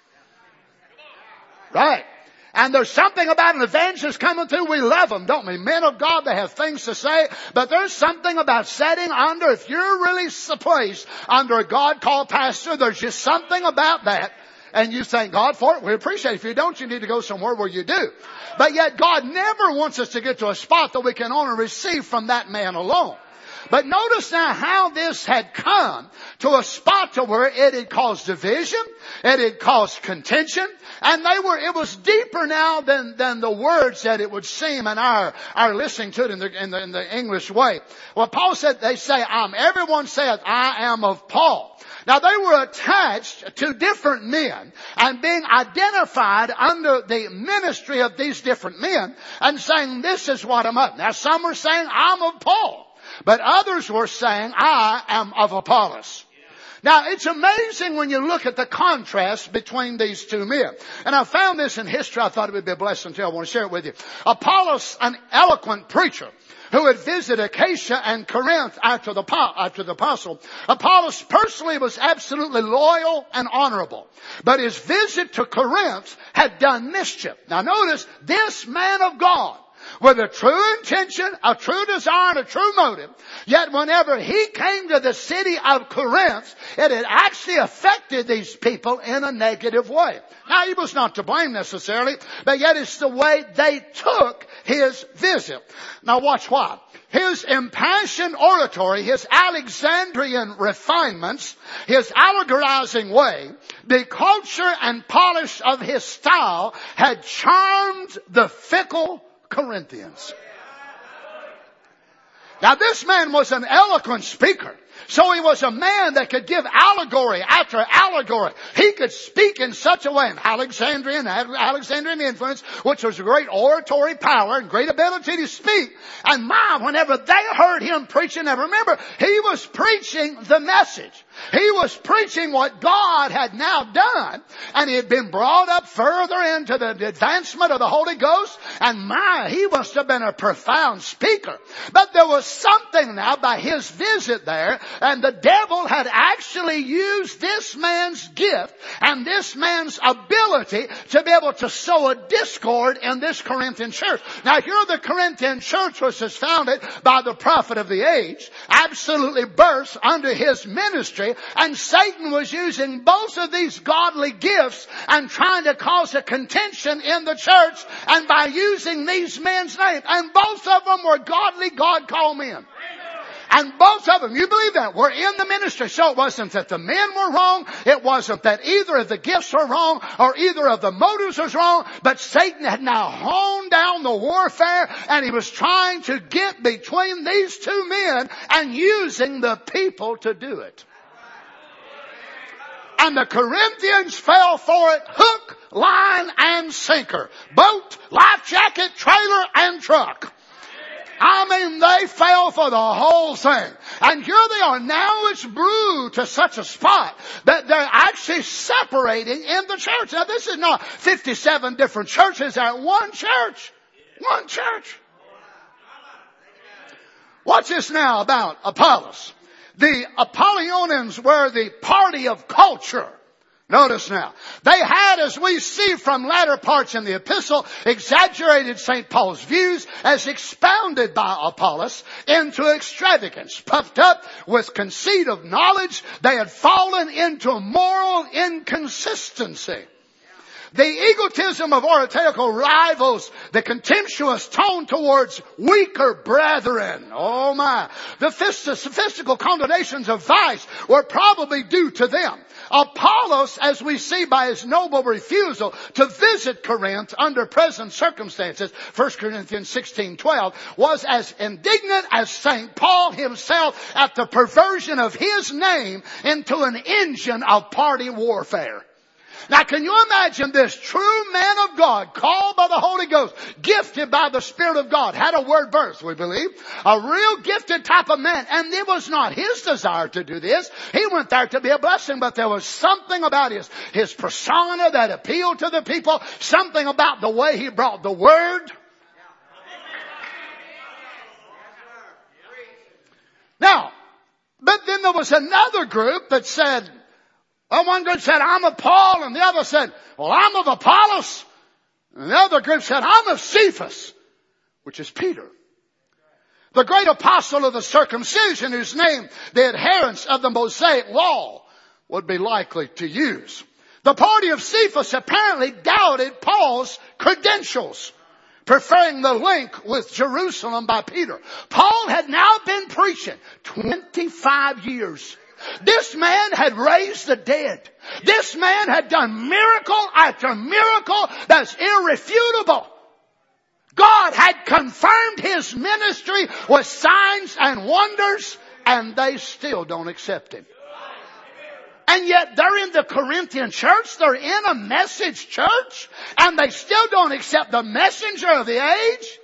Right. And there's something about an evangelist coming through. We love them, don't we? Men of God, they have things to say. But there's something about sitting under, if you're really placed under a God-called pastor, there's just something about that. And you thank God for it. We appreciate it. If you don't, you need to go somewhere where you do. But yet God never wants us to get to a spot that we can only receive from that man alone. But notice now how this had come to a spot to where it had caused division, it had caused contention, and they were, it was deeper now than, than the words that it would seem in our, our listening to it in the, in the, in the English way. Well, Paul said, they say, um, everyone saith, I am of Paul. Now they were attached to different men and being identified under the ministry of these different men and saying, this is what I'm of. Now some were saying, I'm of Paul. But others were saying, I am of Apollos. Now, it's amazing when you look at the contrast between these two men. And I found this in history. I thought it would be a blessing to you. I want to share it with you. Apollos, an eloquent preacher who had visited Achaia and Corinth after the, after the apostle. Apollos personally was absolutely loyal and honorable. But his visit to Corinth had done mischief. Now notice, this man of God with a true intention, a true desire, and a true motive. Yet whenever he came to the city of Corinth, it had actually affected these people in a negative way. Now, he was not to blame necessarily, but yet it's the way they took his visit. Now watch why. His impassioned oratory, his Alexandrian refinements, his allegorizing way, the culture and polish of his style had charmed the fickle Corinthians. Now this man was an eloquent speaker. So he was a man that could give allegory after allegory. He could speak in such a way, an Alexandrian, Alexandrian influence, which was a great oratory power and great ability to speak. And my, whenever they heard him preaching, now remember, he was preaching the message. He was preaching what God had now done, and he had been brought up further into the advancement of the Holy Ghost, and my, he must have been a profound speaker. But there was something now by his visit there, and the devil had actually used this man's gift and this man's ability to be able to sow a discord in this Corinthian church. Now here the Corinthian church was founded by the prophet of the age, absolutely birthed under his ministry, and Satan was using both of these godly gifts and trying to cause a contention in the church, and by using these men's names. And both of them were godly, God-called men. And both of them, you believe that, were in the ministry. So it wasn't that the men were wrong. It wasn't that either of the gifts were wrong or either of the motives was wrong. But Satan had now honed down the warfare, and he was trying to get between these two men and using the people to do it. And the Corinthians fell for it hook, line, and sinker. Boat, life jacket, trailer, and truck. I mean, they fell for the whole thing. And here they are. Now it's brewed to such a spot that they're actually separating in the church. Now this is not fifty-seven different churches. They're one church. One church. Watch this now about Apollos. The Apollonians were the party of culture. Notice now, they had, as we see from latter parts in the epistle, exaggerated Saint Paul's views as expounded by Apollos into extravagance. Puffed up with conceit of knowledge, they had fallen into moral inconsistency. The egotism of oratorical rivals, the contemptuous tone towards weaker brethren. Oh my. The sophistical connotations of vice were probably due to them. Apollos, as we see by his noble refusal to visit Corinth under present circumstances, First Corinthians sixteen twelve, was as indignant as Saint Paul himself at the perversion of his name into an engine of party warfare. Now can you imagine this true man of God, called by the Holy Ghost, gifted by the Spirit of God, had a word birth, we believe, a real gifted type of man, and it was not his desire to do this. He went there to be a blessing, but there was something about his, his persona that appealed to the people, something about the way he brought the word. Now, but then there was another group that said, well, one group said, I'm of Paul, and the other said, well, I'm of Apollos. And the other group said, I'm of Cephas, which is Peter, the great apostle of the circumcision, whose name the adherents of the Mosaic law would be likely to use. The party of Cephas apparently doubted Paul's credentials, preferring the link with Jerusalem by Peter. Paul had now been preaching twenty-five years. This man had raised the dead. This man had done miracle after miracle that's irrefutable. God had confirmed his ministry with signs and wonders, and they still don't accept him. And yet they're in the Corinthian church, they're in a message church, and they still don't accept the messenger of the age.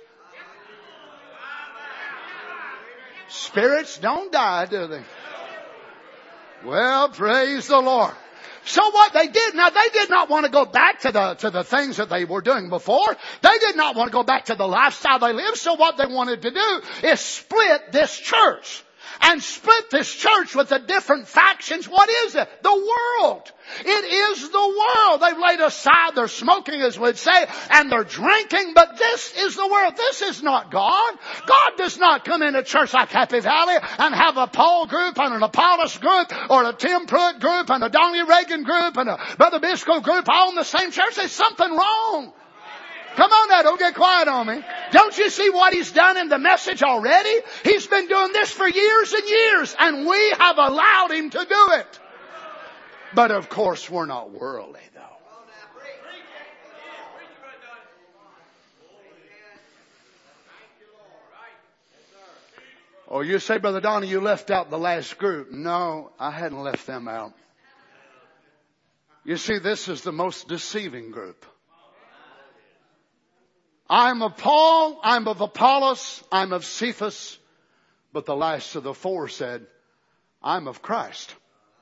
Spirits don't die, do they? Well, praise the Lord. So what they did, now they did not want to go back to the, to the things that they were doing before. They did not want to go back to the lifestyle they lived. So what they wanted to do is split this church. and split this church with the different factions. What is it? The world. It is the world. They've laid aside their smoking, as we'd say, and they're drinking, but this is the world. This is not God. God does not come into church like Happy Valley and have a Paul group and an Apollos group or a Tim Pruitt group and a Donnie Reagan group and a Brother Biscoe group all in the same church. There's something wrong. Come on now, don't get quiet on me. Don't you see what He's done in the message already? He's been doing this for years and years, and we have allowed Him to do it. But of course, we're not worldly, though. Oh, you say, Brother Donnie, you left out the last group. No, I hadn't left them out. You see, this is the most deceiving group. I'm of Paul, I'm of Apollos, I'm of Cephas, but the last of the four said, I'm of Christ.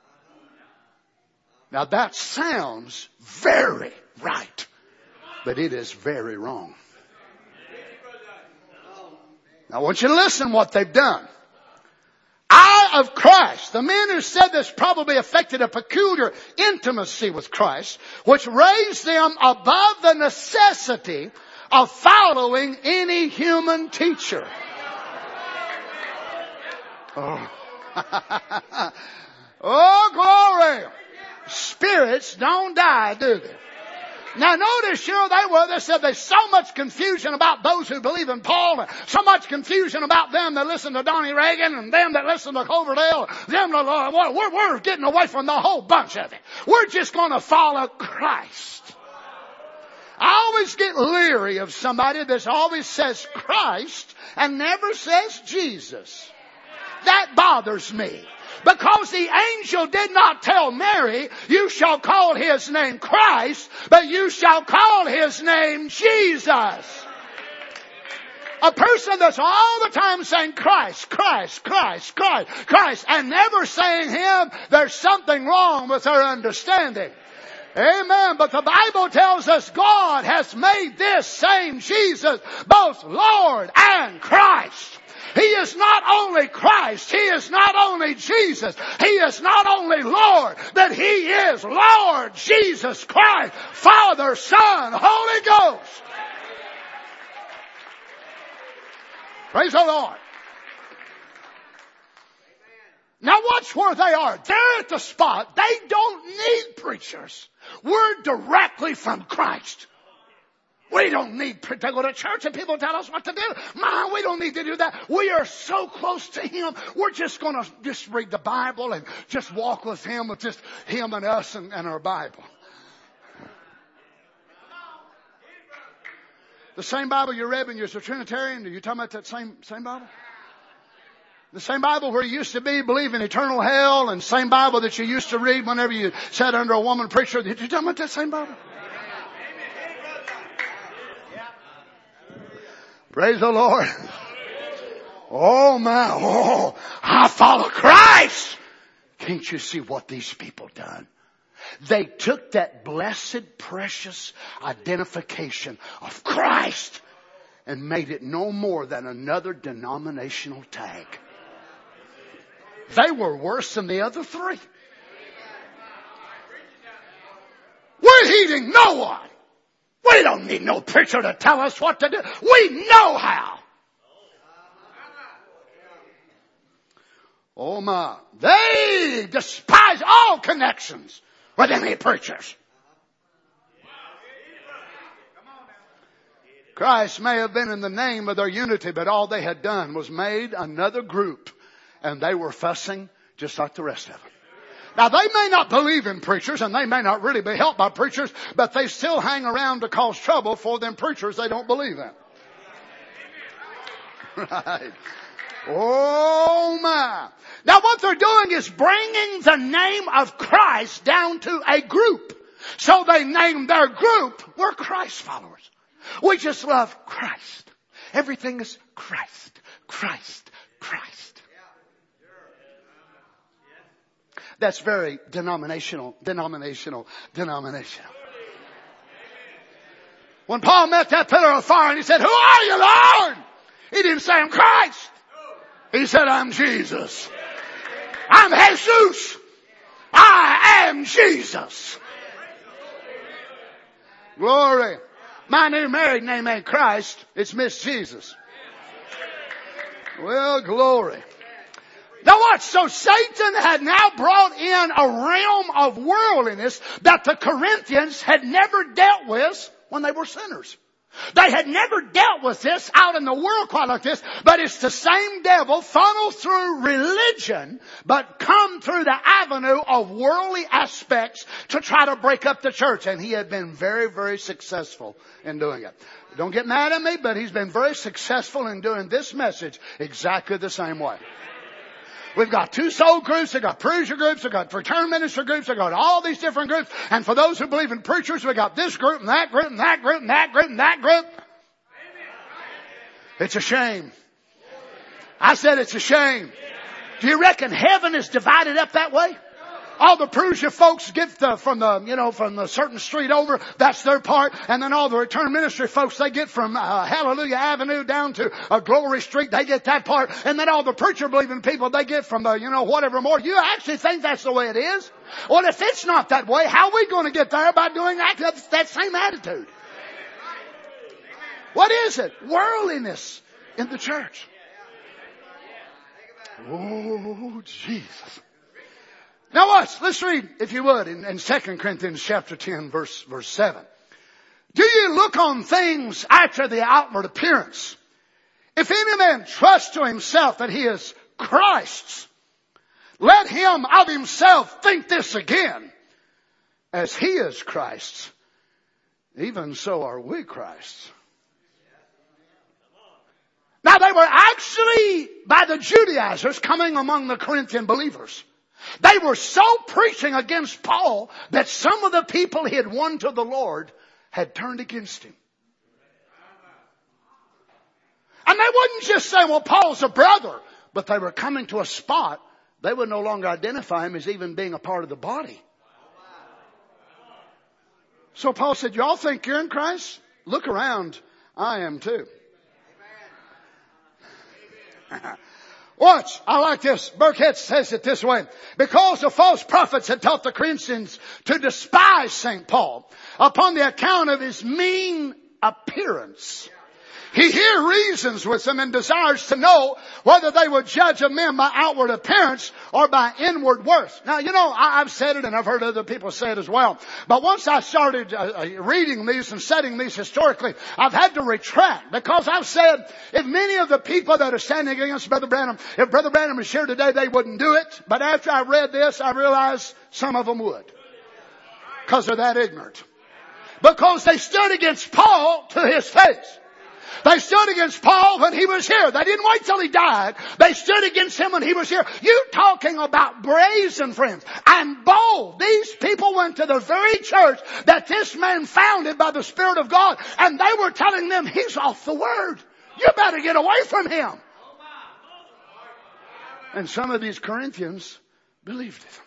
Now that sounds very right, but it is very wrong. Now I want you to listen what they've done. I of Christ. The men who said this probably affected a peculiar intimacy with Christ, which raised them above the necessity of following any human teacher. Oh, oh glory. Spirits don't die, do they? Now notice, you know, they were, they said there's so much confusion about those who believe in Paul, and so much confusion about them that listen to Donnie Reagan, and them that listen to Coverdale, them that, we're, we're getting away from the whole bunch of it. We're just going to follow Christ. I always get leery of somebody that always says Christ and never says Jesus. That bothers me. Because the angel did not tell Mary, you shall call His name Christ, but you shall call His name Jesus. A person that's all the time saying Christ, Christ, Christ, Christ, Christ, and never saying Him, there's something wrong with their understanding. Amen. But the Bible tells us God has made this same Jesus both Lord and Christ. He is not only Christ. He is not only Jesus. He is not only Lord, but He is Lord Jesus Christ, Father, Son, Holy Ghost. Praise the Lord. Now watch where they are. They're at the spot. They don't need preachers. We're directly from Christ. We don't need to go to church and people tell us what to do. Man, we don't need to do that. We are so close to Him. We're just going to just read the Bible and just walk with Him, with just Him and us and, and our Bible. The same Bible you read when you're a Trinitarian, are you talking about that same, same Bible? The same Bible where you used to be, believe in eternal hell, and same Bible that you used to read whenever you sat under a woman preacher. Did you talk about that same Bible? Praise the Lord. Oh my, oh, I follow Christ. Can't you see what these people done? They took that blessed, precious identification of Christ and made it no more than another denominational tag. They were worse than the other three. We're heeding no one. We don't need no preacher to tell us what to do. We know how. Oh my. They despise all connections with any preachers. Christ may have been in the name of their unity, but all they had done was made another group. And they were fussing just like the rest of them. Now they may not believe in preachers and they may not really be helped by preachers, but they still hang around to cause trouble for them preachers they don't believe in. Right. Oh my. Now what they're doing is bringing the name of Christ down to a group. So they named their group, we're Christ followers. We just love Christ. Everything is Christ, Christ, Christ. That's very denominational, denominational, denominational. When Paul met that pillar of fire and he said, who are you, Lord? He didn't say, I'm Christ. He said, I'm Jesus. I'm Jesus. I am Jesus. Glory. My new married name ain't Christ. It's Miss Jesus. Well, glory. Now watch, so Satan had now brought in a realm of worldliness that the Corinthians had never dealt with when they were sinners. They had never dealt with this out in the world quite like this, but it's the same devil funneled through religion, but come through the avenue of worldly aspects to try to break up the church. And he had been very, very successful in doing it. Don't get mad at me, but he's been very successful in doing this message exactly the same way. We've got two soul groups, we've got preacher groups, we've got return minister groups, we've got all these different groups. And for those who believe in preachers, we've got this group and that group and that group and that group and that group. It's a shame. I said it's a shame. Do you reckon heaven is divided up that way? All the Prusia folks get the, from the, you know, from the certain street over, that's their part. And then all the return ministry folks, they get from uh, Hallelujah Avenue down to uh, Glory Street, they get that part. And then all the preacher believing people, they get from the, you know, whatever more. You actually think that's the way it is? Well, if it's not that way, how are we going to get there by doing that, that, that same attitude? What is it? Worldliness in the church. Oh, Jesus. Now watch, let's read, if you would, in, in Second Corinthians chapter ten, verse, verse seven. Do you look on things after the outward appearance? If any man trust to himself that he is Christ's, let him of himself think this again. As he is Christ's, even so are we Christ's. Now they were actually, by the Judaizers, coming among the Corinthian believers. They were so preaching against Paul that some of the people he had won to the Lord had turned against him. And they wouldn't just say, well, Paul's a brother. But they were coming to a spot they would no longer identify him as even being a part of the body. So Paul said, y'all think you're in Christ? Look around. I am too. Watch, I like this. Burkhead says it this way. Because the false prophets had taught the Corinthians to despise Saint Paul upon the account of his mean appearance. He here reasons with them and desires to know whether they would judge a man by outward appearance or by inward worth. Now, you know, I, I've said it and I've heard other people say it as well. But once I started uh, reading these and studying these historically, I've had to retract because I've said if many of the people that are standing against Brother Branham, if Brother Branham was here today, they wouldn't do it. But after I read this, I realized some of them would. Because they're that ignorant. Because they stood against Paul to his face. They stood against Paul when he was here. They didn't wait till he died. They stood against him when he was here. You talking about brazen, friends, and bold. These people went to the very church that this man founded by the Spirit of God, and they were telling them he's off the word. You better get away from him. And some of these Corinthians believed it.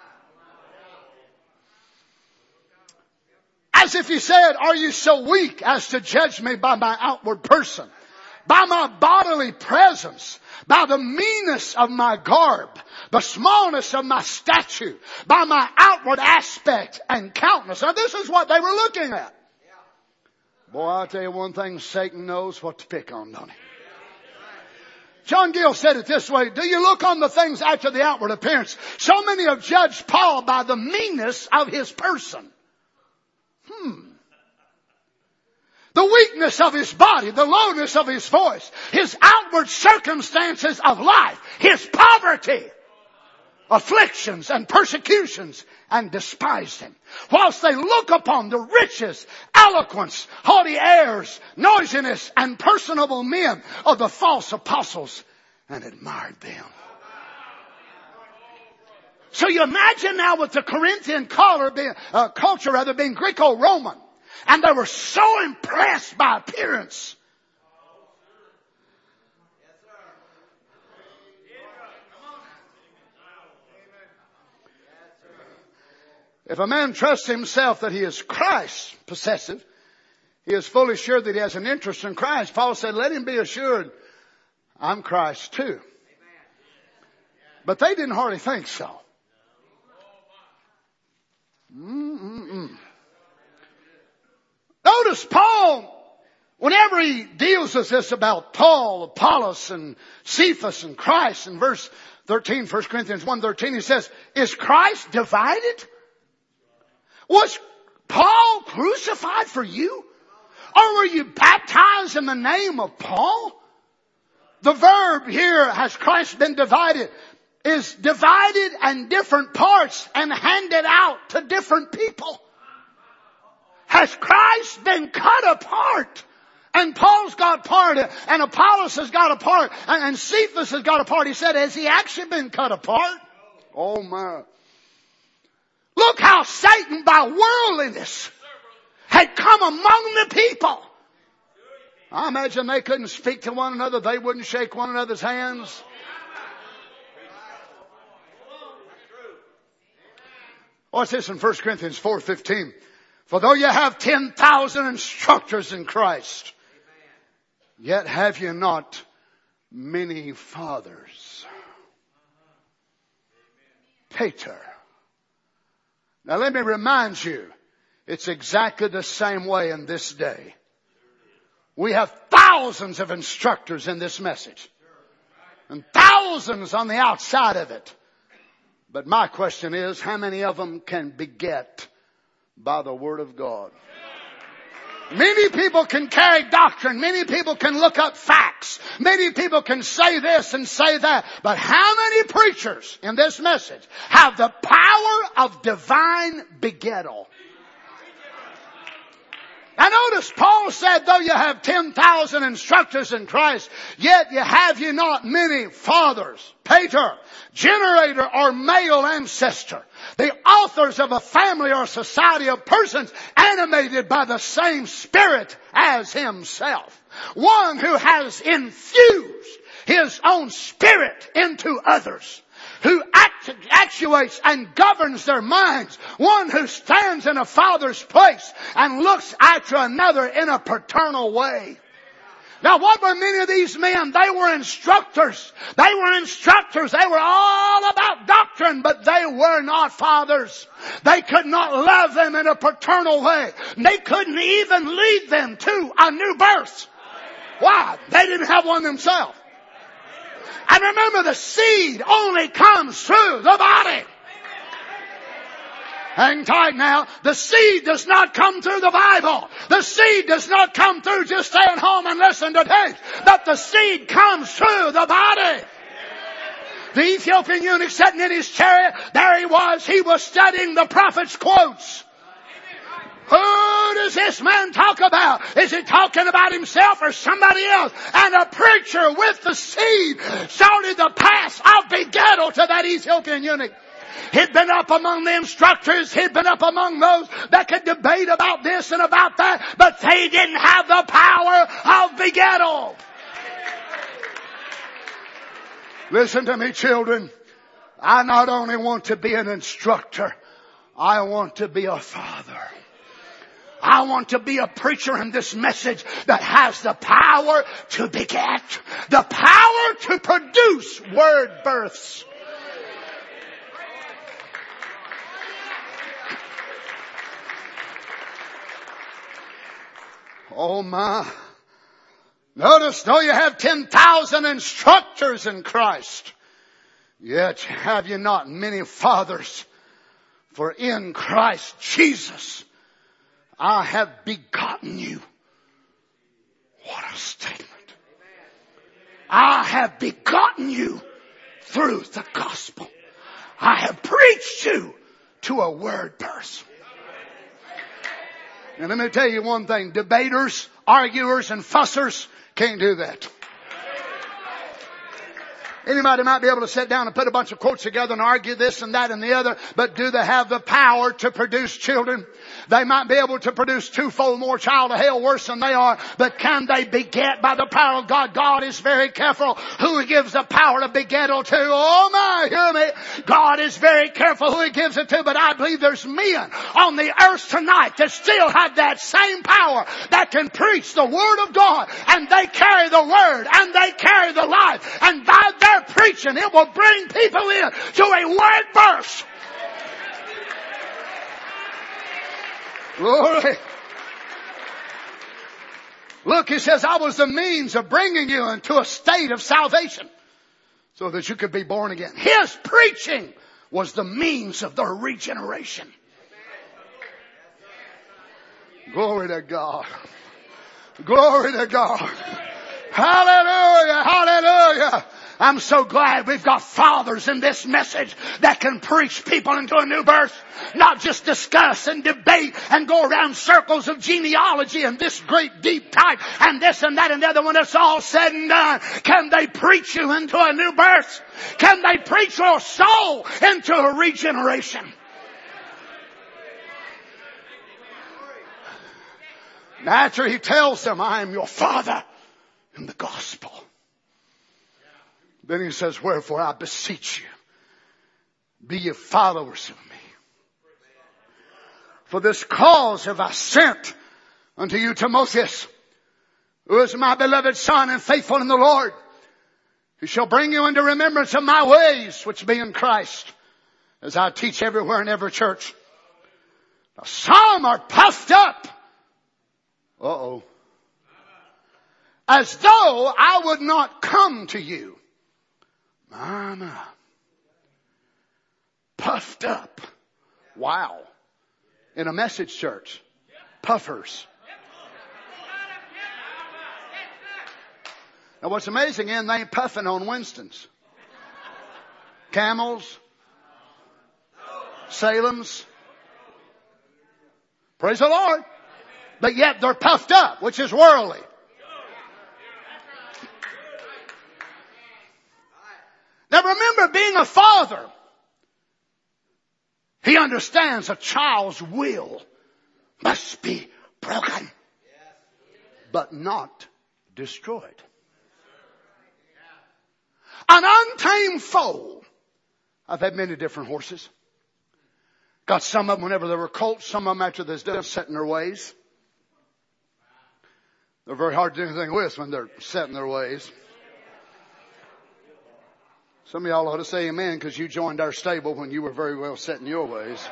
As if he said, are you so weak as to judge me by my outward person, by my bodily presence, by the meanness of my garb, the smallness of my stature, by my outward aspect and countenance? Now this is what they were looking at. Boy, I'll tell you one thing, Satan knows what to pick on, don't he? John Gill said it this way, do you look on the things after the outward appearance? So many have judged Paul by the meanness of his person. Hmm. The weakness of his body, the lowness of his voice, his outward circumstances of life, his poverty, afflictions and persecutions, and despised him. Whilst they look upon the riches, eloquence, haughty airs, noisiness, and personable men of the false apostles, and admired them. So you imagine now with the Corinthian culture being, uh, culture rather being Greco-Roman. And they were so impressed by appearance. If a man trusts himself that he is Christ possessive, he is fully sure that he has an interest in Christ. Paul said, let him be assured, I'm Christ too. But they didn't hardly think so. Mm-mm-mm. Notice Paul, whenever he deals with this about Paul, Apollos, and Cephas, and Christ, in verse thirteen, First Corinthians one thirteen, he says, is Christ divided? Was Paul crucified for you? Or were you baptized in the name of Paul? The verb here, has Christ been divided, is divided in different parts and handed out to different people. Has Christ been cut apart? And Paul's got part, and Apollos has got a part, and, and Cephas has got a part. He said, has he actually been cut apart? Oh my. Look how Satan by worldliness had come among the people. I imagine they couldn't speak to one another. They wouldn't shake one another's hands. What's this in First Corinthians four fifteen? For though you have ten thousand instructors in Christ, yet have you not many fathers. Pater. Now let me remind you, it's exactly the same way in this day. We have thousands of instructors in this message. And thousands on the outside of it. But my question is, how many of them can beget by the Word of God? Many people can carry doctrine. Many people can look up facts. Many people can say this and say that. But how many preachers in this message have the power of divine begettal? Now notice Paul said, though you have ten thousand instructors in Christ, yet you have you not many fathers, pater, generator, or male ancestor. The authors of a family or society of persons animated by the same Spirit as himself. One who has infused his own Spirit into others. Who act, actuates and governs their minds. One who stands in a father's place and looks after another in a paternal way. Now what were many of these men? They were instructors. They were instructors. They were all about doctrine, but they were not fathers. They could not love them in a paternal way. They couldn't even lead them to a new birth. Why? They didn't have one themselves. And remember, the seed only comes through the body. Hang tight now. The seed does not come through the Bible. The seed does not come through just staying home and listen to tapes. But the seed comes through the body. The Ethiopian eunuch sitting in his chariot, there he was. He was studying the prophet's quotes. Who does this man talk about? Is he talking about himself or somebody else? And a preacher with the seed started the path of begettal to that Ethiopian eunuch. He'd been up among the instructors. He'd been up among those that could debate about this and about that. But they didn't have the power of begettal. Listen to me, children. I not only want to be an instructor, I want to be a father. I want to be a preacher in this message that has the power to beget, the power to produce word births. Oh my. Notice, though you have ten thousand instructors in Christ, yet have you not many fathers. For in Christ Jesus I have begotten you. What a statement. I have begotten you through the gospel. I have preached you to a word birth. And let me tell you one thing. Debaters, arguers, and fussers can't do that. Anybody might be able to sit down and put a bunch of quotes together and argue this and that and the other, but do they have the power to produce children? They might be able to produce twofold more child of hell worse than they are, but can they beget by the power of God? God is very careful who He gives the power to begettal to. Oh my, hear me. God is very careful who He gives it to, but I believe there's men on the earth tonight that still have that same power that can preach the Word of God, and they carry the Word, and they carry the life, and by that they're preaching, it will bring people in to a word burst. Glory. Look, he says, I was the means of bringing you into a state of salvation so that you could be born again. His preaching was the means of their regeneration. Glory to God. Glory to God. Hallelujah. Hallelujah. I'm so glad we've got fathers in this message that can preach people into a new birth. Not just discuss and debate and go around circles of genealogy and this great deep type and this and that and the other. When it's all said and done, can they preach you into a new birth? Can they preach your soul into a regeneration? After he tells them, I am your father in the gospel. Then he says, wherefore I beseech you, be ye followers of me. For this cause have I sent unto you Timotheus, who is my beloved son and faithful in the Lord. He shall bring you into remembrance of my ways, which be in Christ, as I teach everywhere in every church. Now some are puffed up. Uh-oh. As though I would not come to you. Mama. Puffed up. Wow. In a message church. Puffers. Now what's amazing is they ain't puffing on Winston's. Camels. Salem's. Praise the Lord. But yet they're puffed up, which is worldly. Now remember, being a father, he understands a child's will must be broken, but not destroyed. An untamed foal. I've had many different horses. Got some of them whenever they were colts, some of them after they're done set in their ways. They're very hard to do anything with when they're set in their ways. Some of y'all ought to say amen because you joined our stable when you were very well set in your ways.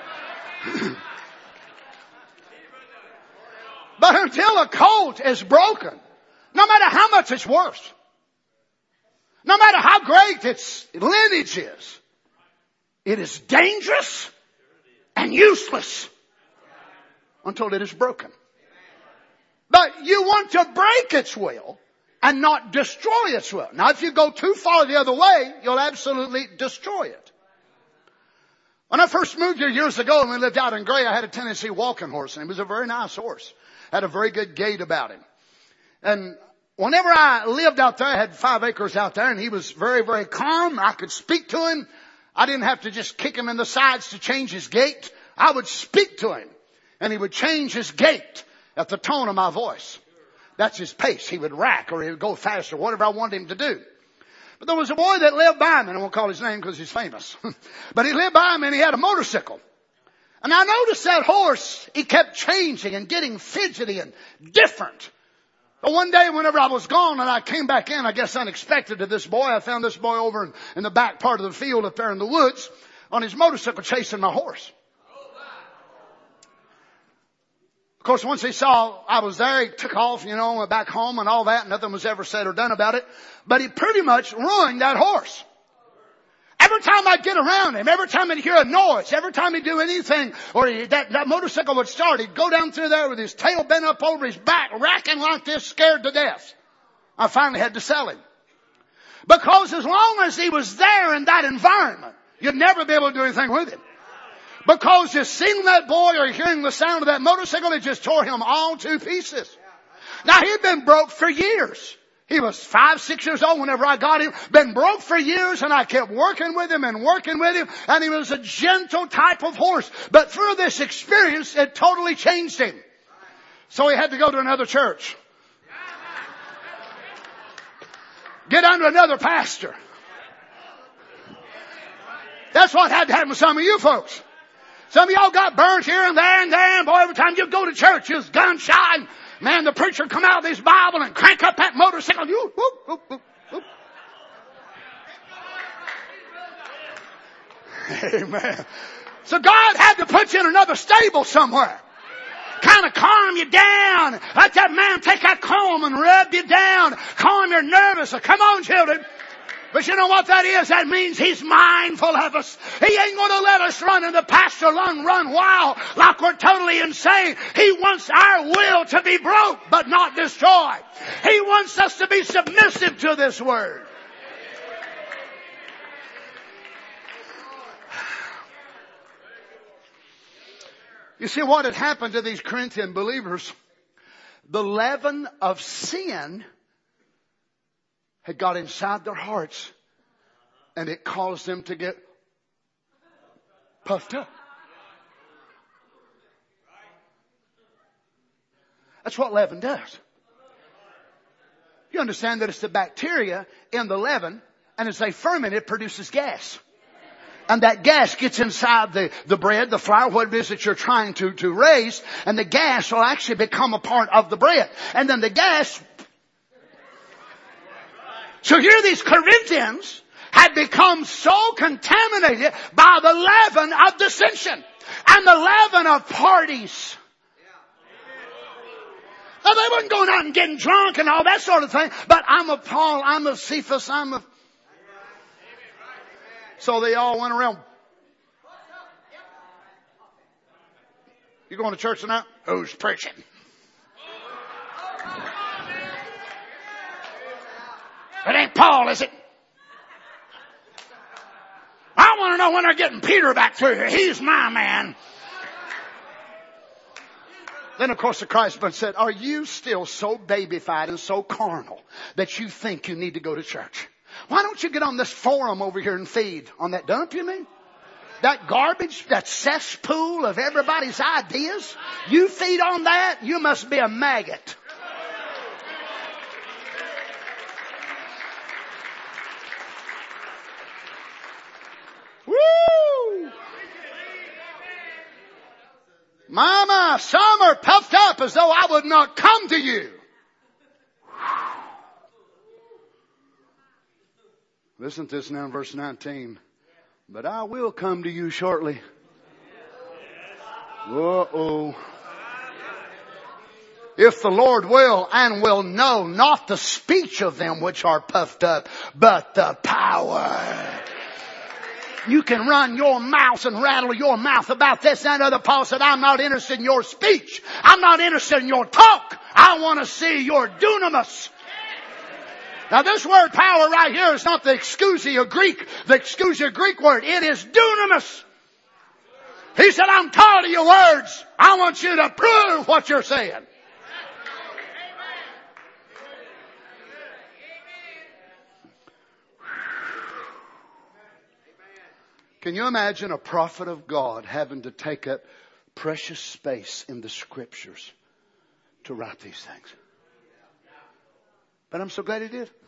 But until a colt is broken, no matter how much it's worth, no matter how great its lineage is, it is dangerous and useless until it is broken. But you want to break its will and not destroy its will. Now, if you go too far the other way, you'll absolutely destroy it. When I first moved here years ago and we lived out in Gray, I had a Tennessee walking horse, and he was a very nice horse. Had a very good gait about him. And whenever I lived out there, I had five acres out there, and he was very, very calm. I could speak to him. I didn't have to just kick him in the sides to change his gait. I would speak to him, and he would change his gait at the tone of my voice. That's his pace. He would rack or he would go faster, whatever I wanted him to do. But there was a boy that lived by me, and I won't call his name because he's famous. But he lived by me and he had a motorcycle. And I noticed that horse, he kept changing and getting fidgety and different. But one day whenever I was gone and I came back in, I guess unexpected to this boy, I found this boy over in, in the back part of the field up there in the woods on his motorcycle chasing my horse. Of course, once he saw I was there, he took off, you know, went back home and all that. Nothing was ever said or done about it. But he pretty much ruined that horse. Every time I'd get around him, every time I'd hear a noise, every time he'd do anything, or he, that, that motorcycle would start, he'd go down through there with his tail bent up over his back, racking like this, scared to death. I finally had to sell him. Because as long as he was there in that environment, you'd never be able to do anything with him. Because just seeing that boy or hearing the sound of that motorcycle, it just tore him all to pieces. Now, he'd been broke for years. He was five, six years old whenever I got him. Been broke for years, and I kept working with him and working with him. And he was a gentle type of horse. But through this experience, it totally changed him. So he had to go to another church. Get under another pastor. That's what had to happen with some of you folks. Some of y'all got burned here and there and there, and boy, every time you go to church, you was gunshot, and man, the preacher come out of his Bible and crank up that motorcycle. You, whoop, whoop, whoop, whoop. Amen. So God had to put you in another stable somewhere. Kind of calm you down. Let that man take that comb and rub you down. Calm your nervous. Come on, children. But you know what that is? That means He's mindful of us. He ain't going to let us run in the pasture run, run wild like we're totally insane. He wants our will to be broke but not destroyed. He wants us to be submissive to this Word. You see what had happened to these Corinthian believers? The leaven of sin had got inside their hearts, and it caused them to get puffed up. That's what leaven does. You understand that it's the bacteria in the leaven, and as they ferment, it produces gas. And that gas gets inside the, the bread, the flour, what it is that you're trying to, to raise, and the gas will actually become a part of the bread. And then the gas... So here these Corinthians had become so contaminated by the leaven of dissension and the leaven of parties. Now they wasn't going out and getting drunk and all that sort of thing, but I'm a Paul, I'm a Cephas, I'm a... So they all went around. You going to church tonight? Who's preaching? It ain't Paul, is it? I want to know when they're getting Peter back through here. He's my man. Then, of course, the Christman said, are you still so babyfied and so carnal that you think you need to go to church? Why don't you get on this forum over here and feed on that dump, you mean? That garbage, that cesspool of everybody's ideas? You feed on that, you must be a maggot. Woo! Mama, some are puffed up as though I would not come to you. Listen to this now in verse nineteen. But I will come to you shortly. Uh-oh. If the Lord will, and will know not the speech of them which are puffed up, but the power. You can run your mouth and rattle your mouth about this and other. Paul said, I'm not interested in your speech. I'm not interested in your talk. I want to see your dunamis. Now this word power right here is not the exousia Greek, the exousia Greek word. It is dunamis. He said, I'm tired of your words. I want you to prove what you're saying. Can you imagine a prophet of God having to take up precious space in the Scriptures to write these things? But I'm so glad he did.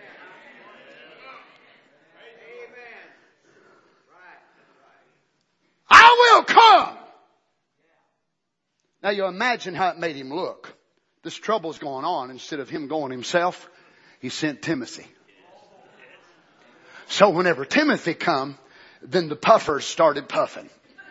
I will come. Now you imagine how it made him look. This trouble's going on. Instead of him going himself, he sent Timothy. So whenever Timothy come, then the puffers started puffing.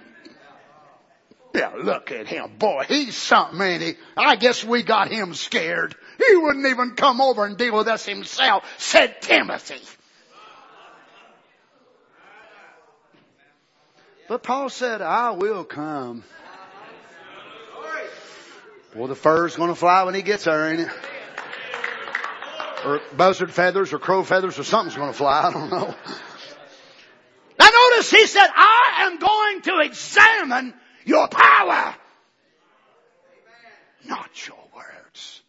Yeah, look at him. Boy, he's something, ain't he? I guess we got him scared. He wouldn't even come over and deal with us himself, said Timothy. But Paul said, I will come. Well, the fur's going to fly when he gets there, ain't it? Or buzzard feathers or crow feathers or something's going to fly. I don't know. Now notice he said, I am going to examine your power. Not your words.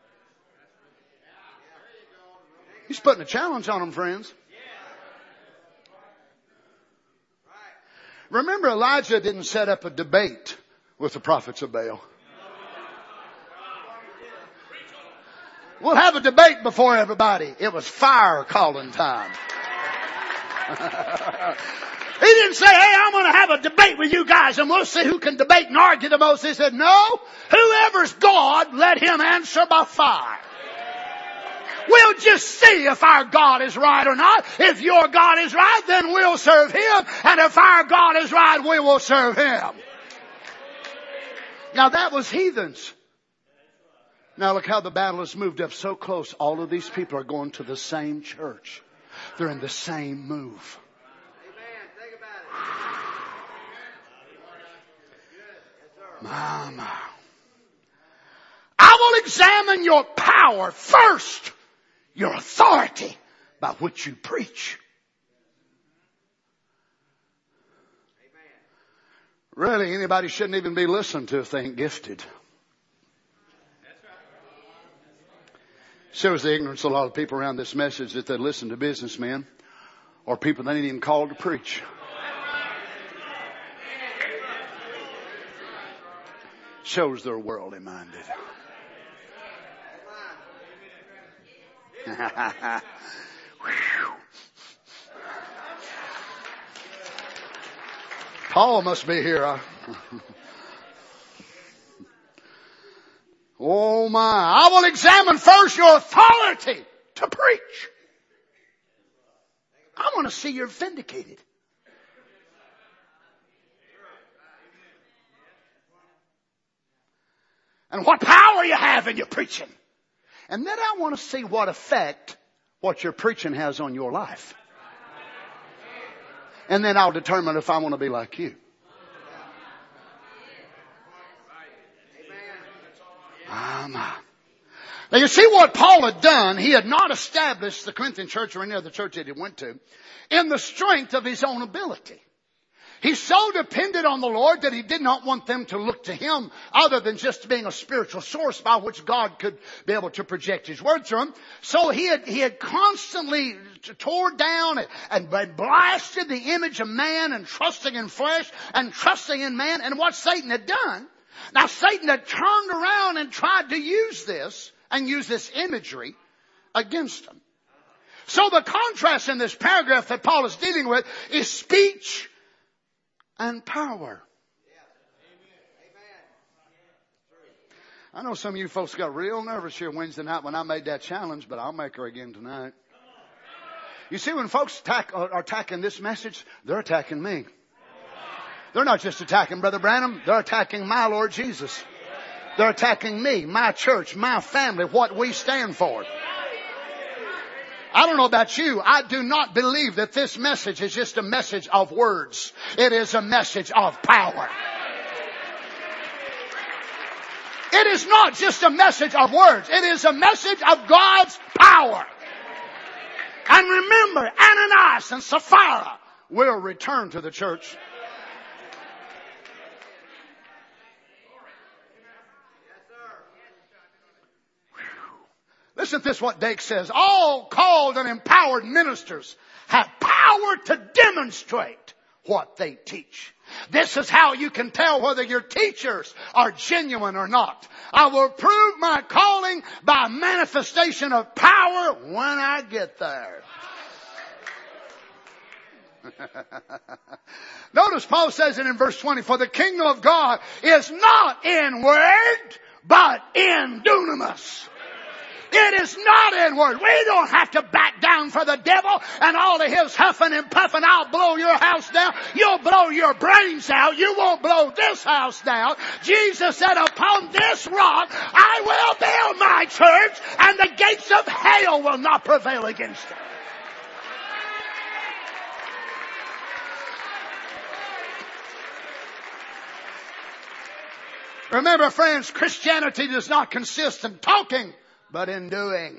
He's putting a challenge on them, friends. Remember, Elijah didn't set up a debate with the prophets of Baal. We'll have a debate before everybody. It was fire calling time. He didn't say, hey, I'm going to have a debate with you guys and we'll see who can debate and argue the most. He said, no, whoever's God, let him answer by fire. We'll just see if our God is right or not. If your God is right, then we'll serve Him. And if our God is right, we will serve Him. Now that was heathens. Now look how the battle has moved up so close. All of these people are going to the same church. They're in the same move. Mama. I will examine your power first, your authority by which you preach. Really, anybody shouldn't even be listened to if they ain't gifted. Shows the ignorance of a lot of people around this message that they listen to businessmen or people that ain't even called to preach. Shows they're worldly minded. Paul must be here. Huh? Oh my. I will examine first your authority to preach. I want to see you're vindicated. And what power you have in your preaching. And then I want to see what effect what your preaching has on your life. And then I'll determine if I want to be like you. Amen. Now you see what Paul had done. He had not established the Corinthian church or any other church that he went to in the strength of his own ability. He so depended on the Lord that he did not want them to look to him other than just being a spiritual source by which God could be able to project His word to him. So he had, he had constantly tore down and, and blasted the image of man and trusting in flesh and trusting in man. And what Satan had done, now Satan had turned around and tried to use this and use this imagery against him. So the contrast in this paragraph that Paul is dealing with is speech and power. I know some of you folks got real nervous here Wednesday night when I made that challenge, but I'll make her again tonight. You see, when folks attack, are attacking this message, they're attacking me. They're not just attacking Brother Branham, they're attacking my Lord Jesus. They're attacking me, my church, my family, what we stand for. I don't know about you. I do not believe that this message is just a message of words. It is a message of power. It is not just a message of words. It is a message of God's power. And remember, Ananias and Sapphira will return to the church. Listen to this, what Dake says. All called and empowered ministers have power to demonstrate what they teach. This is how you can tell whether your teachers are genuine or not. I will prove my calling by manifestation of power when I get there. Notice Paul says it in verse twenty, for the kingdom of God is not in word, but in dunamis. It is not in word. We don't have to back down for the devil and all of his huffing and puffing. I'll blow your house down. You'll blow your brains out. You won't blow this house down. Jesus said, upon this rock I will build my church, and the gates of hell will not prevail against it. Remember, friends, Christianity does not consist in talking, but in doing.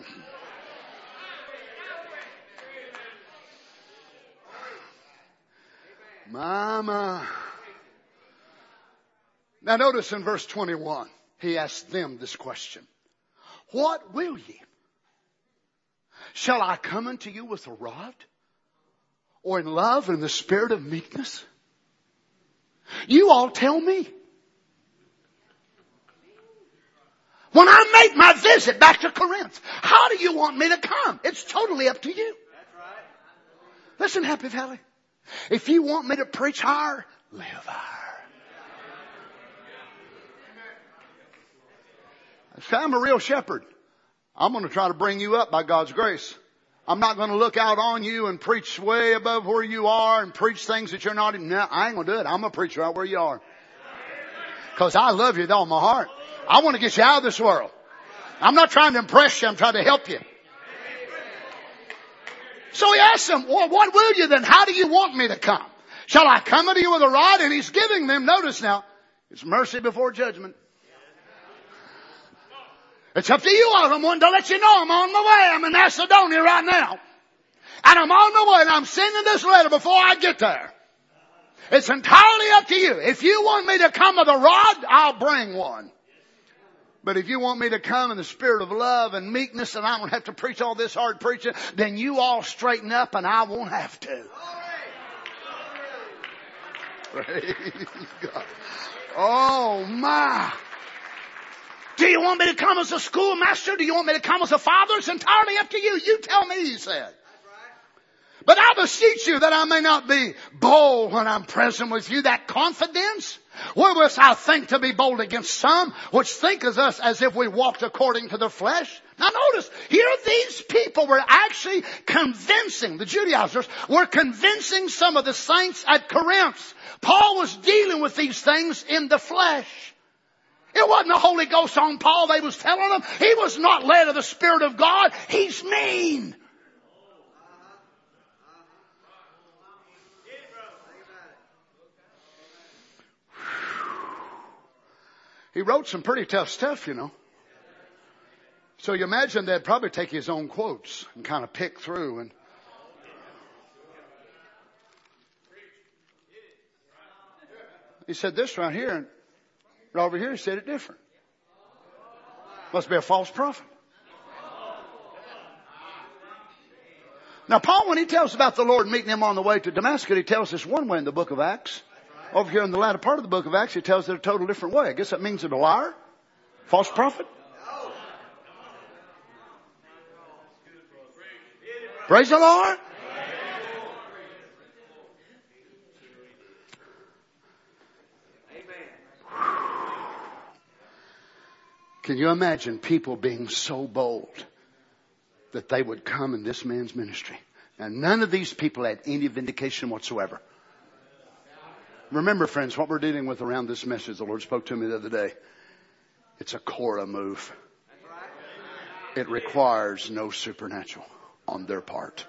Mama. Now notice in verse twenty-one, he asked them this question. What will ye? Shall I come unto you with a rod? Or in love and the spirit of meekness? You all tell me. When I make my visit back to Corinth, how do you want me to come? It's totally up to you. Listen, Happy Valley. If you want me to preach higher, live higher. I'm a real shepherd. I'm going to try to bring you up by God's grace. I'm not going to look out on you and preach way above where you are and preach things that you're not in. No, I ain't going to do it. I'm going to preach right where you are. Because I love you with all my heart. I want to get you out of this world. I'm not trying to impress you. I'm trying to help you. So he asked them, well, what will you then? How do you want me to come? Shall I come unto you with a rod? And he's giving them, notice now, it's mercy before judgment. It's up to you all. I'm wanting to let you know I'm on my way. I'm in Macedonia right now. And I'm on my way and I'm sending this letter before I get there. It's entirely up to you. If you want me to come with a rod, I'll bring one. But if you want me to come in the spirit of love and meekness and I don't have to preach all this hard preaching, then you all straighten up and I won't have to. Praise God. Oh my. Do you want me to come as a schoolmaster? Do you want me to come as a father? It's entirely up to you. You tell me, he said. But I beseech you that I may not be bold when I'm present with you. That confidence, wherewith I think to be bold against some, which think of us as if we walked according to the flesh. Now notice, here these people were actually convincing, the Judaizers were convincing some of the saints at Corinth. Paul was dealing with these things in the flesh. It wasn't the Holy Ghost on Paul. They was telling them he was not led of the Spirit of God. He's mean. He wrote some pretty tough stuff, you know. So you imagine they'd probably take his own quotes and kind of pick through. And he said this right here, and right over here he said it different. Must be a false prophet. Now Paul, when he tells about the Lord meeting him on the way to Damascus, he tells us one way in the book of Acts. Over here in the latter part of the book of Acts, he tells it a total different way. I guess that means he's a liar? False prophet? Praise the Lord. Can you imagine people being so bold that they would come in this man's ministry? And none of these people had any vindication whatsoever. Remember, friends, what we're dealing with around this message, the Lord spoke to me the other day. It's a Korah move. It requires no supernatural on their part.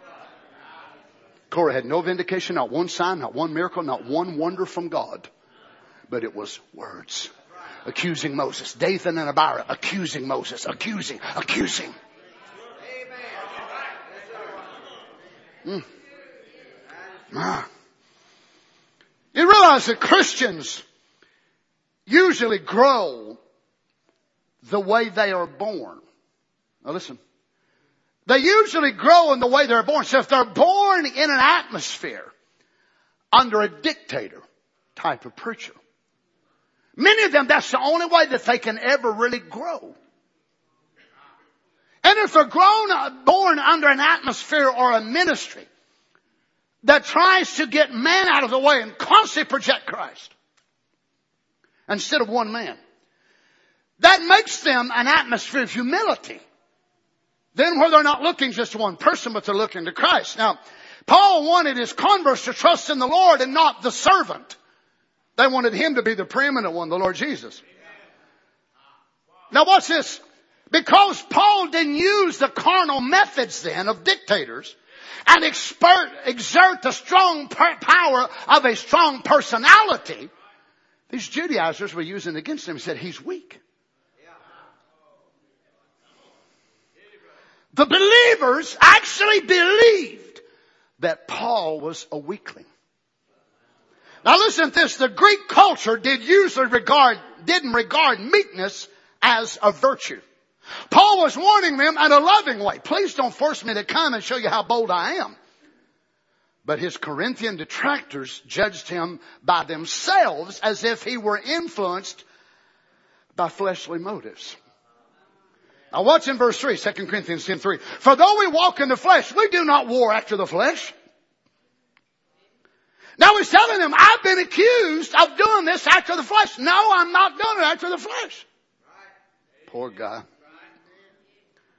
Korah had no vindication, not one sign, not one miracle, not one wonder from God. But it was words. Accusing Moses. Dathan and Abiram accusing Moses. Accusing, accusing. Mm. Ah. You realize that Christians usually grow the way they are born. Now listen. They usually grow in the way they're born. So if they're born in an atmosphere under a dictator type of preacher, many of them, that's the only way that they can ever really grow. And if they're grown, born under an atmosphere or a ministry that tries to get man out of the way and constantly project Christ instead of one man, that makes them an atmosphere of humility. Then where they're not looking just to one person, but they're looking to Christ. Now, Paul wanted his converts to trust in the Lord and not the servant. They wanted him to be the preeminent one, the Lord Jesus. Now watch this. Because Paul didn't use the carnal methods then of dictators and expert, exert the strong power of a strong personality, these Judaizers were using against him and said, he's weak. The believers actually believed that Paul was a weakling. Now listen to this. The Greek culture did usually regard, didn't regard meekness as a virtue. Paul was warning them in a loving way. Please don't force me to come and show you how bold I am. But his Corinthian detractors judged him by themselves as if he were influenced by fleshly motives. Now watch in verse three, Second Corinthians ten three. For though we walk in the flesh, we do not war after the flesh. Now he's telling them, I've been accused of doing this after the flesh. No, I'm not doing it after the flesh. Poor guy.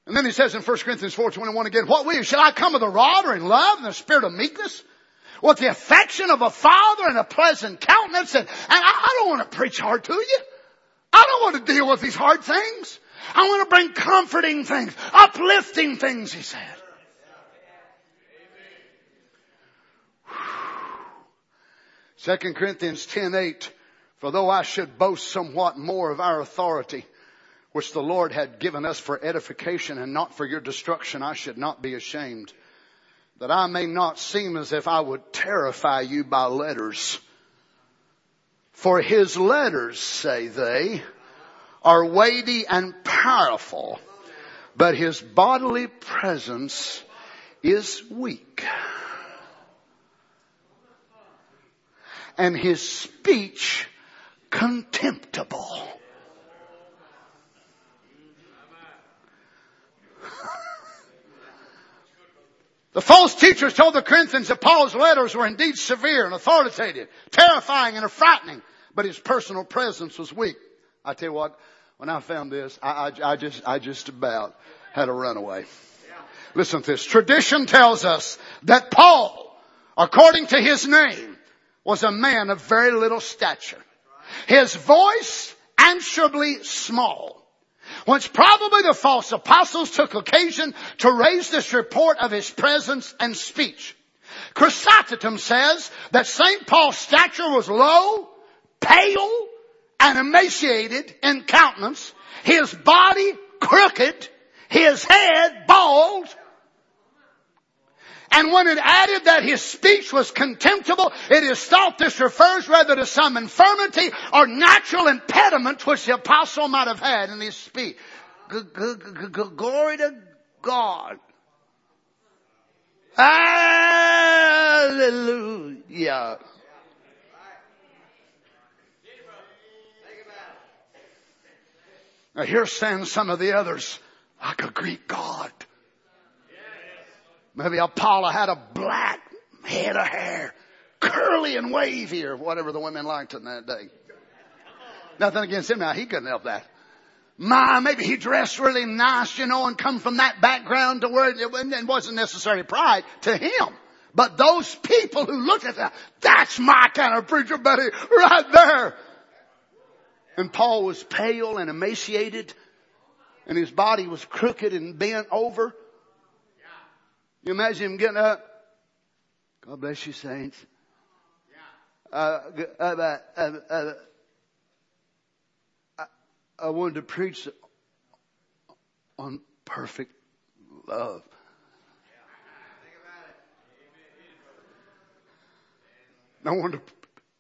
And then he says in First Corinthians four twenty-one again, what will you? Shall I come with a rod or in love and the spirit of meekness? With the affection of a father and a pleasant countenance? And, and I, I don't want to preach hard to you. I don't want to deal with these hard things. I want to bring comforting things, uplifting things, he said. Second Corinthians ten eight, for though I should boast somewhat more of our authority, which the Lord had given us for edification and not for your destruction, I should not be ashamed, that I may not seem as if I would terrify you by letters. For his letters, say they, are weighty and powerful, but his bodily presence is weak. And his speech contemptible. The false teachers told the Corinthians that Paul's letters were indeed severe and authoritative, terrifying and frightening, but his personal presence was weak. I tell you what, when I found this, I, I, I just, I just about had a runaway. Listen to this. Tradition tells us that Paul, according to his name, was a man of very little stature. His voice answerably small. Whence probably the false apostles took occasion to raise this report of his presence and speech. Chrysostom says that Saint Paul's stature was low, pale, and emaciated in countenance, his body crooked, his head bald. And when it added that his speech was contemptible, it is thought this refers rather to some infirmity or natural impediment which the apostle might have had in his speech. Glory to God. Hallelujah. Now here stand some of the others like a Greek god. Maybe Apollo had a black head of hair, curly and wavy, or whatever the women liked in that day. Nothing against him now. He couldn't help that. My, maybe he dressed really nice, you know, and come from that background to where it wasn't necessarily pride to him. But those people who looked at that, that's my kind of preacher, buddy, right there. And Paul was pale and emaciated, and his body was crooked and bent over. You imagine him getting up. God bless you, saints. Uh, uh, uh, uh, uh, I, I wanted to preach on perfect love. I wanted to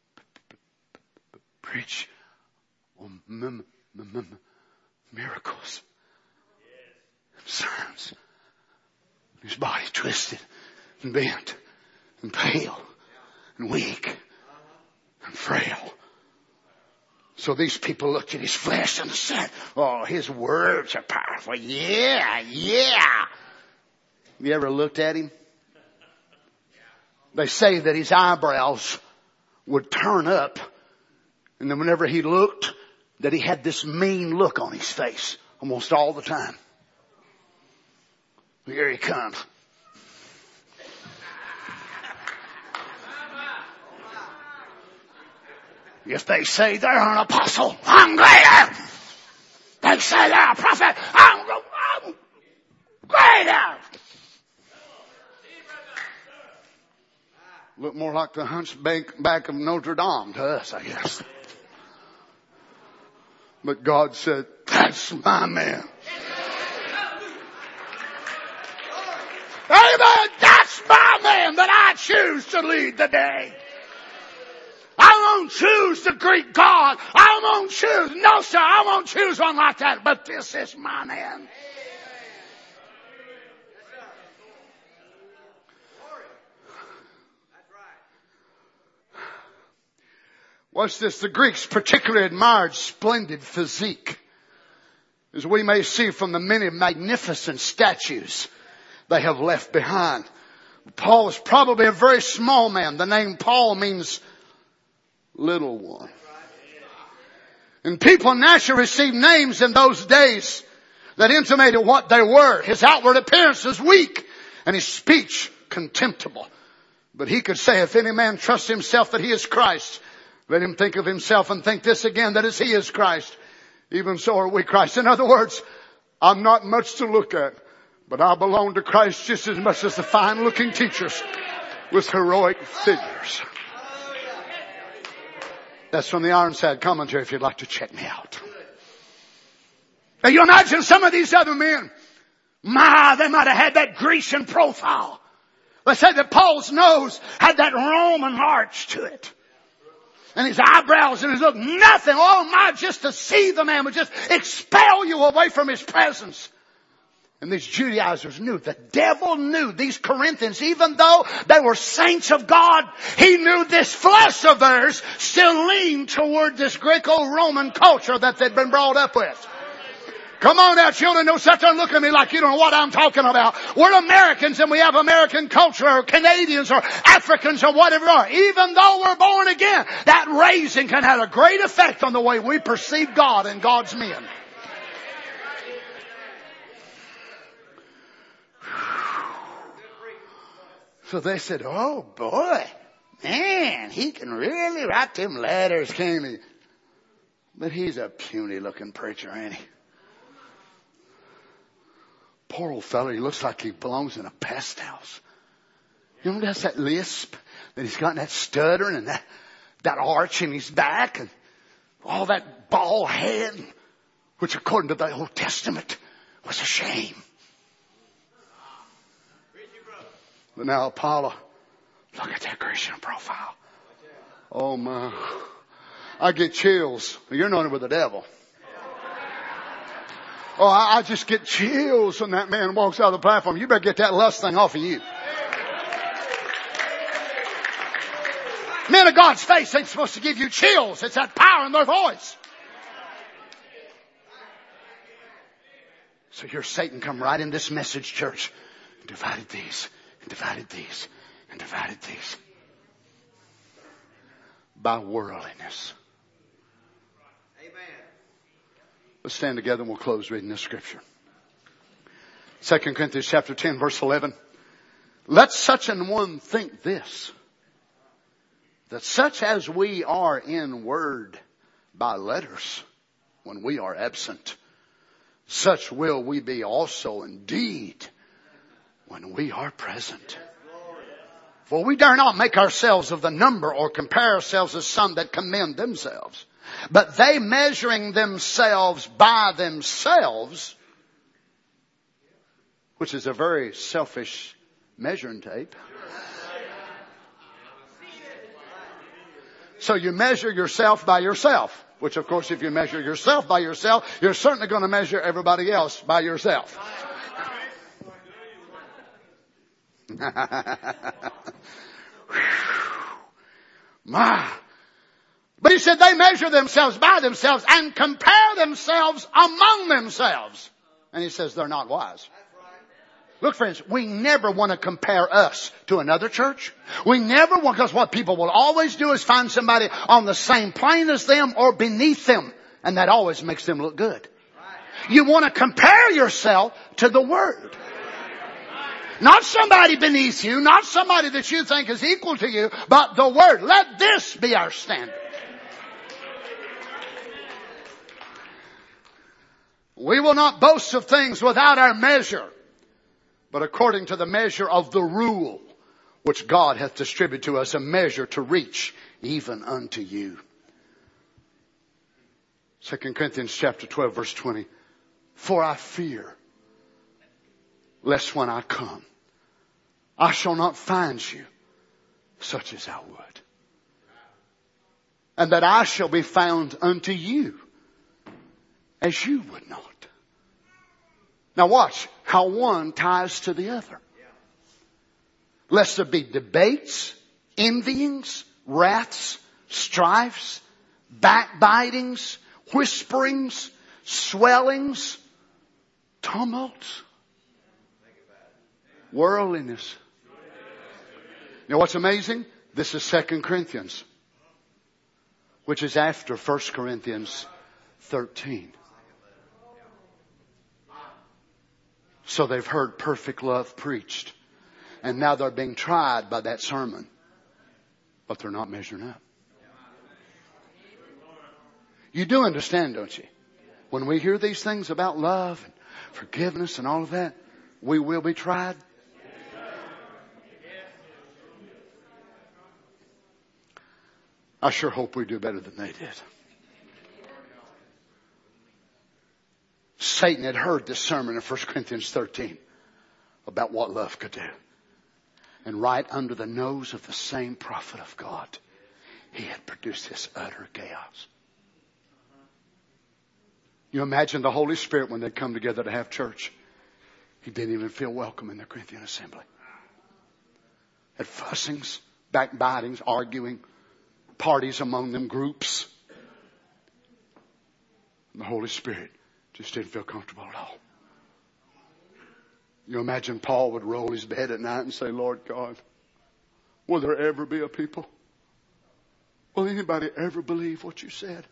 preach on m- m- m- miracles and signs. His body twisted and bent and pale and weak and frail. So these people looked at his flesh and said, oh, his words are powerful. Yeah, yeah. You ever looked at him? They say that his eyebrows would turn up, and then whenever he looked, that he had this mean look on his face almost all the time. Here he comes. If they say they're an apostle, I'm greater. They say they're a prophet, I'm, I'm greater. Look more like the hunchback back of Notre Dame to us, I guess. But God said, that's my man. Amen. That's my man that I choose to lead the day. I won't choose the Greek God. I won't choose. No, sir. I won't choose one like that. But this is my man. Watch this. The Greeks particularly admired splendid physique, as we may see from the many magnificent statues they have left behind. Paul was probably a very small man. The name Paul means little one. And people naturally received names in those days that intimated what they were. His outward appearance was weak and his speech contemptible. But he could say, if any man trusts himself that he is Christ, let him think of himself and think this again, that as he is Christ, even so are we Christ. In other words, I'm not much to look at, but I belong to Christ just as much as the fine looking teachers with heroic figures. That's from the Ironside Commentary if you'd like to check me out. Now you imagine some of these other men, my, they might have had that Grecian profile. Let's say that Paul's nose had that Roman arch to it. And his eyebrows and his look, nothing. Oh my, just to see the man would just expel you away from his presence. And these Judaizers knew, the devil knew these Corinthians, even though they were saints of God, he knew this flesh of theirs still leaned toward this Greco-Roman culture that they'd been brought up with. Come on now, children, don't sit there and look at me like you don't know what I'm talking about. We're Americans and we have American culture, or Canadians or Africans or whatever. Even though we're born again, that raising can have a great effect on the way we perceive God and God's men. So they said, oh boy, man, he can really write them letters, can't he? But he's a puny looking preacher, ain't he? Poor old fellow, he looks like he belongs in a pest house. You know, that's that lisp that he's got, and that stuttering and that, that arch in his back and all that bald head, which according to the Old Testament was a shame. But now Apollo, look at that Grecian profile. Oh my, I get chills. You're known with the devil. Oh, I, I just get chills when that man walks out of the platform. You better get that lust thing off of you. Men of God's face ain't supposed to give you chills. It's that power in their voice. So here Satan come right in this message, church, and divided these, and divided these, and divided these. By worldliness. Let's stand together and we'll close reading this scripture. Second Corinthians chapter ten, verse eleven. Let such an one think this, that such as we are in word by letters when we are absent, such will we be also indeed when we are present. For we dare not make ourselves of the number or compare ourselves as some that commend themselves. But they measuring themselves by themselves, which is a very selfish measuring tape. So you measure yourself by yourself, which of course if you measure yourself by yourself, you're certainly going to measure everybody else by yourself. My. But he said they measure themselves by themselves and compare themselves among themselves. And he says they're not wise. Look, friends, we never want to compare us to another church. We never want, because what people will always do is find somebody on the same plane as them or beneath them. And that always makes them look good. You want to compare yourself to the Word. Not somebody beneath you, not somebody that you think is equal to you, but the Word. Let this be our standard. We will not boast of things without our measure, but according to the measure of the rule which God hath distributed to us, a measure to reach even unto you. Second Corinthians chapter twelve, verse twenty. For I fear, lest when I come, I shall not find you such as I would, and that I shall be found unto you as you would not. Now watch how one ties to the other. Lest there be debates, envyings, wraths, strifes, backbitings, whisperings, swellings, tumults, worldliness. You know what's amazing? This is Second Corinthians, which is after First Corinthians thirteen. So they've heard perfect love preached. And now they're being tried by that sermon. But they're not measuring up. You do understand, don't you? When we hear these things about love and forgiveness and all of that, we will be tried. I sure hope we do better than they did. Satan had heard this sermon in First Corinthians thirteen about what love could do. And right under the nose of the same prophet of God, he had produced this utter chaos. You imagine the Holy Spirit when they come together to have church. He didn't even feel welcome in the Corinthian assembly. Had fussings, backbitings, arguing, parties among them, groups. And the Holy Spirit just didn't feel comfortable at all. You imagine Paul would roll his bed at night and say, Lord God, will there ever be a people? Will anybody ever believe what you said?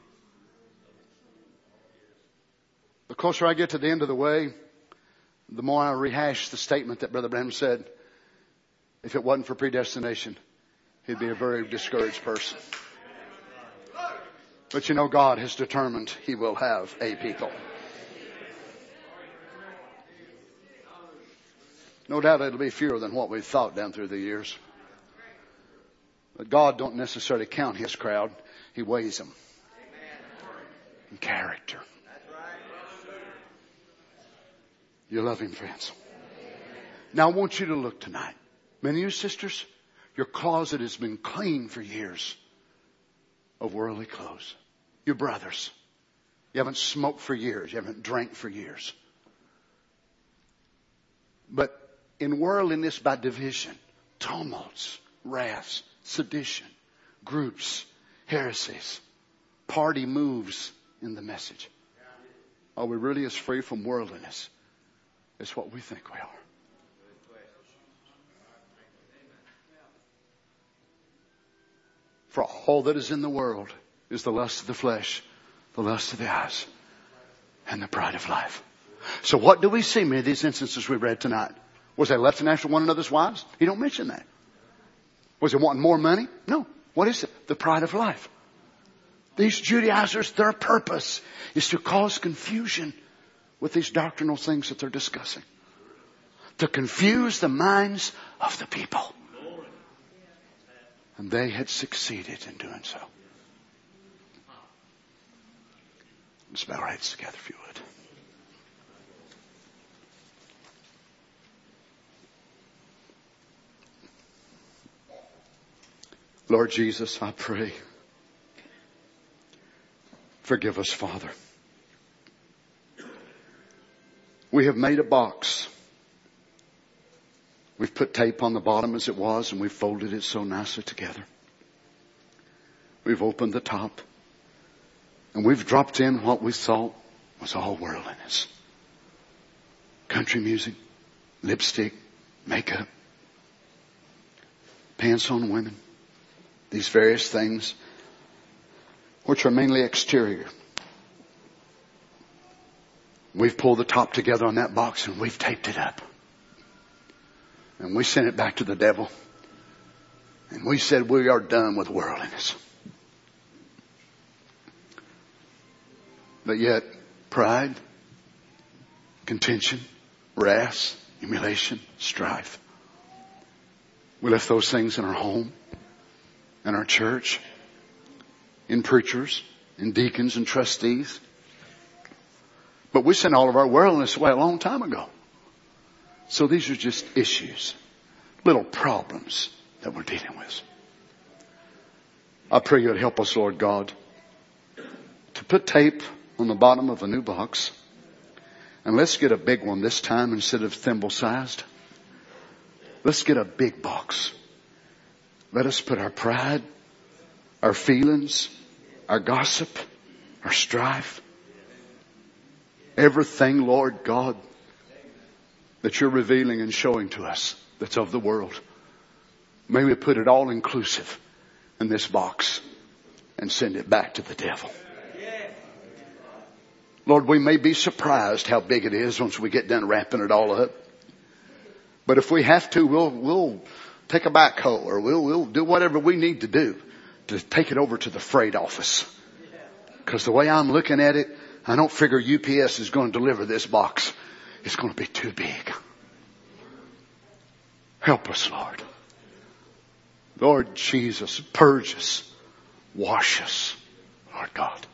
The closer I get to the end of the way, the more I rehash the statement that Brother Branham said. If it wasn't for predestination, he'd be a very discouraged person. But you know, God has determined he will have a people. No doubt it'll be fewer than what we've thought down through the years. But God don't necessarily count his crowd. He weighs them in character. You love him, friends. Now I want you to look tonight. Many of you sisters, your closet has been clean for years of worldly clothes. Your brothers, you haven't smoked for years. You haven't drank for years. But in worldliness by division, tumults, wraths, sedition, groups, heresies, party moves in the message. Are we really as free from worldliness as what we think we are? For all that is in the world is the lust of the flesh, the lust of the eyes, and the pride of life. So what do we see in many of these instances we read tonight? Was they left after one another's wives? He don't mention that. Was it wanting more money? No. What is it? The pride of life. These Judaizers, their purpose is to cause confusion with these doctrinal things that they're discussing. To confuse the minds of the people. And they had succeeded in doing so. Let's bow our heads together if you would. Lord Jesus, I pray. Forgive us, Father. We have made a box. We've put tape on the bottom as it was, and we've folded it so nicely together. We've opened the top, and we've dropped in what we thought was all worldliness. Country music, lipstick, makeup, pants on women, these various things, which are mainly exterior. We've pulled the top together on that box and we've taped it up. And we sent it back to the devil. And we said we are done with worldliness. But yet, pride, contention, wrath, emulation, strife. We left those things in our home, in our church, in preachers, in deacons and trustees. But we sent all of our worldliness away a long time ago. So these are just issues, little problems that we're dealing with. I pray you'd help us, Lord God, to put tape on the bottom of a new box. And let's get a big one this time instead of thimble-sized. Let's get a big box. Let us put our pride, our feelings, our gossip, our strife, everything, Lord God, that you're revealing and showing to us that's of the world. May we put it all inclusive in this box and send it back to the devil. Lord, we may be surprised how big it is once we get done wrapping it all up. But if we have to, we'll, we'll take a backhoe or we'll, we'll do whatever we need to do to take it over to the freight office. Because the way I'm looking at it, I don't figure U P S is going to deliver this box. It's going to be too big. Help us, Lord. Lord Jesus, purge us, wash us, Lord God.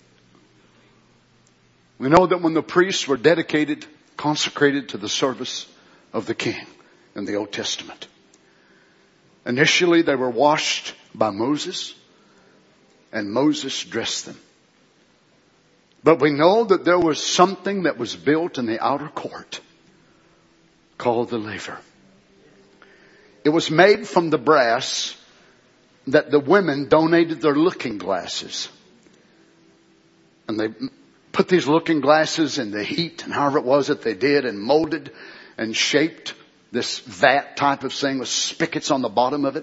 We know that when the priests were dedicated, consecrated to the service of the King in the Old Testament, initially they were washed by Moses, and Moses dressed them. But we know that there was something that was built in the outer court called the laver. It was made from the brass that the women donated their looking glasses. And they put these looking glasses in the heat and however it was that they did and molded and shaped this vat type of thing with spigots on the bottom of it.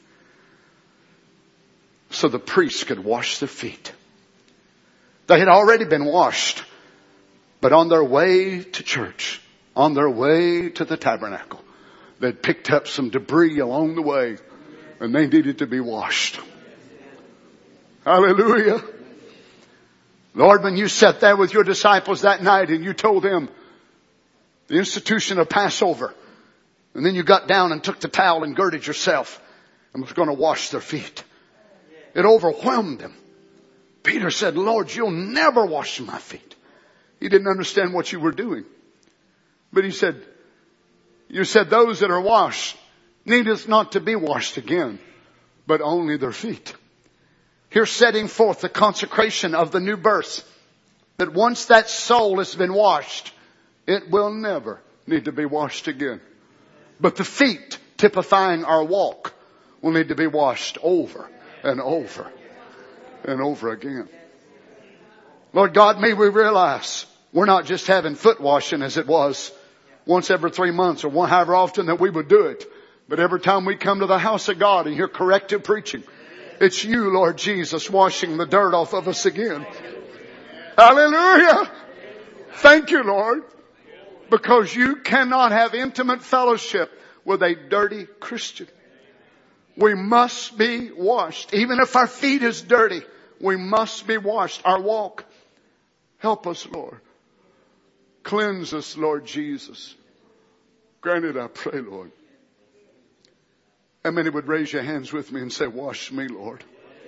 So the priests could wash their feet. They had already been washed, but on their way to church, on their way to the tabernacle, they'd picked up some debris along the way and they needed to be washed. Hallelujah. Lord, when you sat there with your disciples that night and you told them the institution of Passover, and then you got down and took the towel and girded yourself and was going to wash their feet, it overwhelmed them. Peter said, Lord, you'll never wash my feet. He didn't understand what you were doing. But he said, you said those that are washed needeth not to be washed again, but only their feet. Here setting forth the consecration of the new birth. That once that soul has been washed, it will never need to be washed again. But the feet, typifying our walk, will need to be washed over and over and over again. Lord God, may we realize we're not just having foot washing as it was once every three months or one, however often that we would do it. But every time we come to the house of God and hear corrective preaching, it's you, Lord Jesus, washing the dirt off of us again. Hallelujah. Thank you, Lord. Because you cannot have intimate fellowship with a dirty Christian. We must be washed. Even if our feet is dirty, we must be washed. Our walk. Help us, Lord. Cleanse us, Lord Jesus. Grant it, I pray, Lord. How many would raise your hands with me and say, wash me, Lord.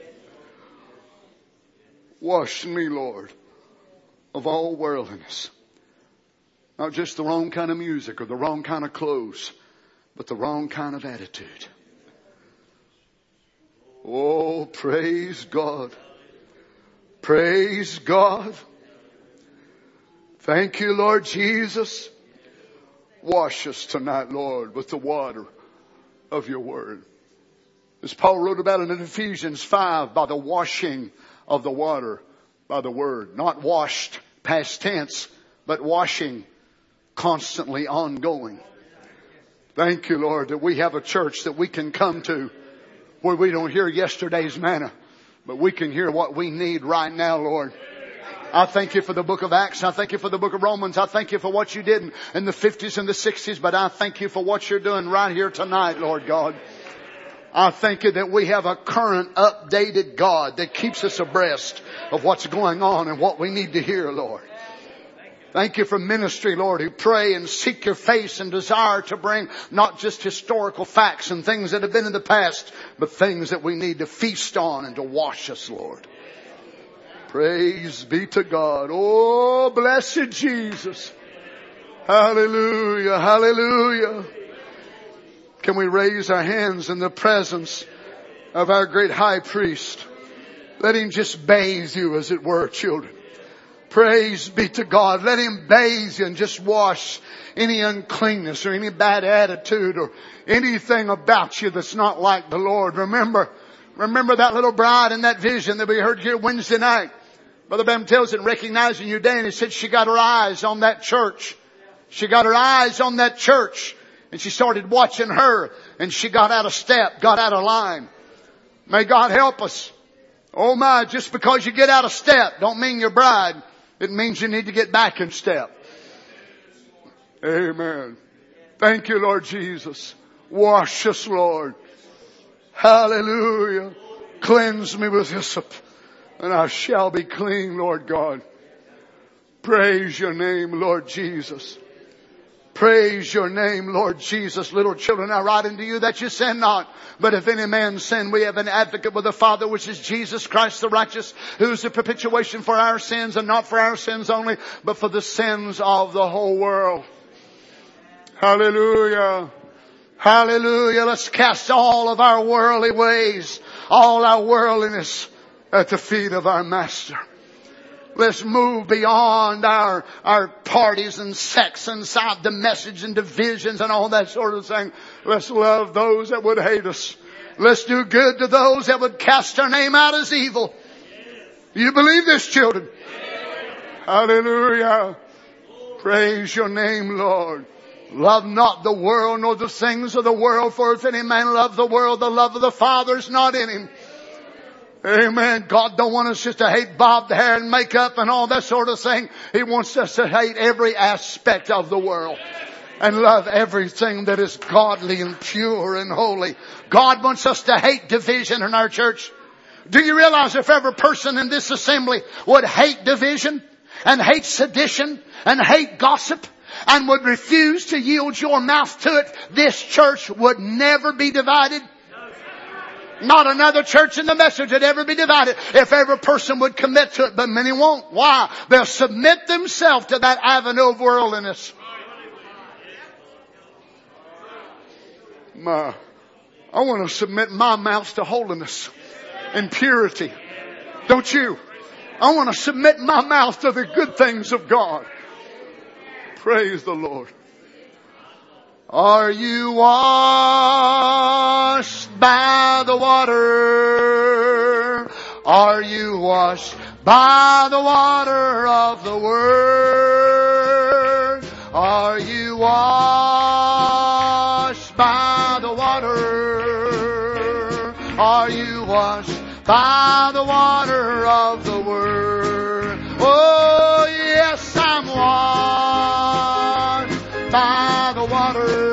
Wash me, Lord, of all worldliness. Not just the wrong kind of music or the wrong kind of clothes, but the wrong kind of attitude. Oh, praise God. Praise God. Thank you, Lord Jesus. Wash us tonight, Lord, with the water of your word. As Paul wrote about it in Ephesians five, by the washing of the water by the word. Not washed, past tense, but washing, constantly ongoing. Thank you, Lord, that we have a church that we can come to where we don't hear yesterday's manna, but we can hear what we need right now, Lord. I thank you for the book of Acts. I thank you for the book of Romans. I thank you for what you did in, in the fifties and the sixties, but I thank you for what you're doing right here tonight, Lord God. I thank you that we have a current, updated God that keeps us abreast of what's going on and what we need to hear, Lord. Thank you for ministry, Lord, who pray and seek your face and desire to bring not just historical facts and things that have been in the past, but things that we need to feast on and to wash us, Lord. Praise be to God. Oh, blessed Jesus. Hallelujah, hallelujah. Can we raise our hands in the presence of our great high priest? Let him just bathe you, as it were, children. Praise be to God. Let him bathe you and just wash any uncleanness or any bad attitude or anything about you that's not like the Lord. Remember, remember that little bride in that vision that we heard here Wednesday night. Brother Bam tells it, recognizing you, Dan, he said she got her eyes on that church. She got her eyes on that church. And she started watching her. And she got out of step, got out of line. May God help us. Oh my, just because you get out of step don't mean your bride It means you need to get back in step. Amen. Thank you, Lord Jesus. Wash us, Lord. Hallelujah. Cleanse me with hyssop, and I shall be clean, Lord God. Praise your name, Lord Jesus. Praise your name, Lord Jesus. Little children, I write unto you that you sin not. But if any man sin, we have an advocate with the Father, which is Jesus Christ the righteous, who is the propitiation for our sins, and not for our sins only, but for the sins of the whole world. Hallelujah. Hallelujah. Let's cast all of our worldly ways, all our worldliness at the feet of our Master. Let's move beyond our, our parties and sex and side the message and divisions and all that sort of thing. Let's love those that would hate us. Let's do good to those that would cast our name out as evil. You believe this, children? Hallelujah. Praise your name, Lord. Love not the world nor the things of the world, for if any man love the world, the love of the Father is not in him. Amen. God don't want us just to hate bobbed hair and makeup and all that sort of thing. He wants us to hate every aspect of the world and love everything that is godly and pure and holy. God wants us to hate division in our church. Do you realize if every person in this assembly would hate division and hate sedition and hate gossip and would refuse to yield your mouth to it, this church would never be divided? Not another church in the message would ever be divided if every person would commit to it, but many won't. Why? They'll submit themselves to that avenue of worldliness. My, I want to submit my mouth to holiness and purity. Don't you? I want to submit my mouth to the good things of God. Praise the Lord. Are you washed by the water? Are you washed by the water of the Word? Are you washed by the water? Are you washed by the water of the Word? Oh, yes, I'm washed by the water.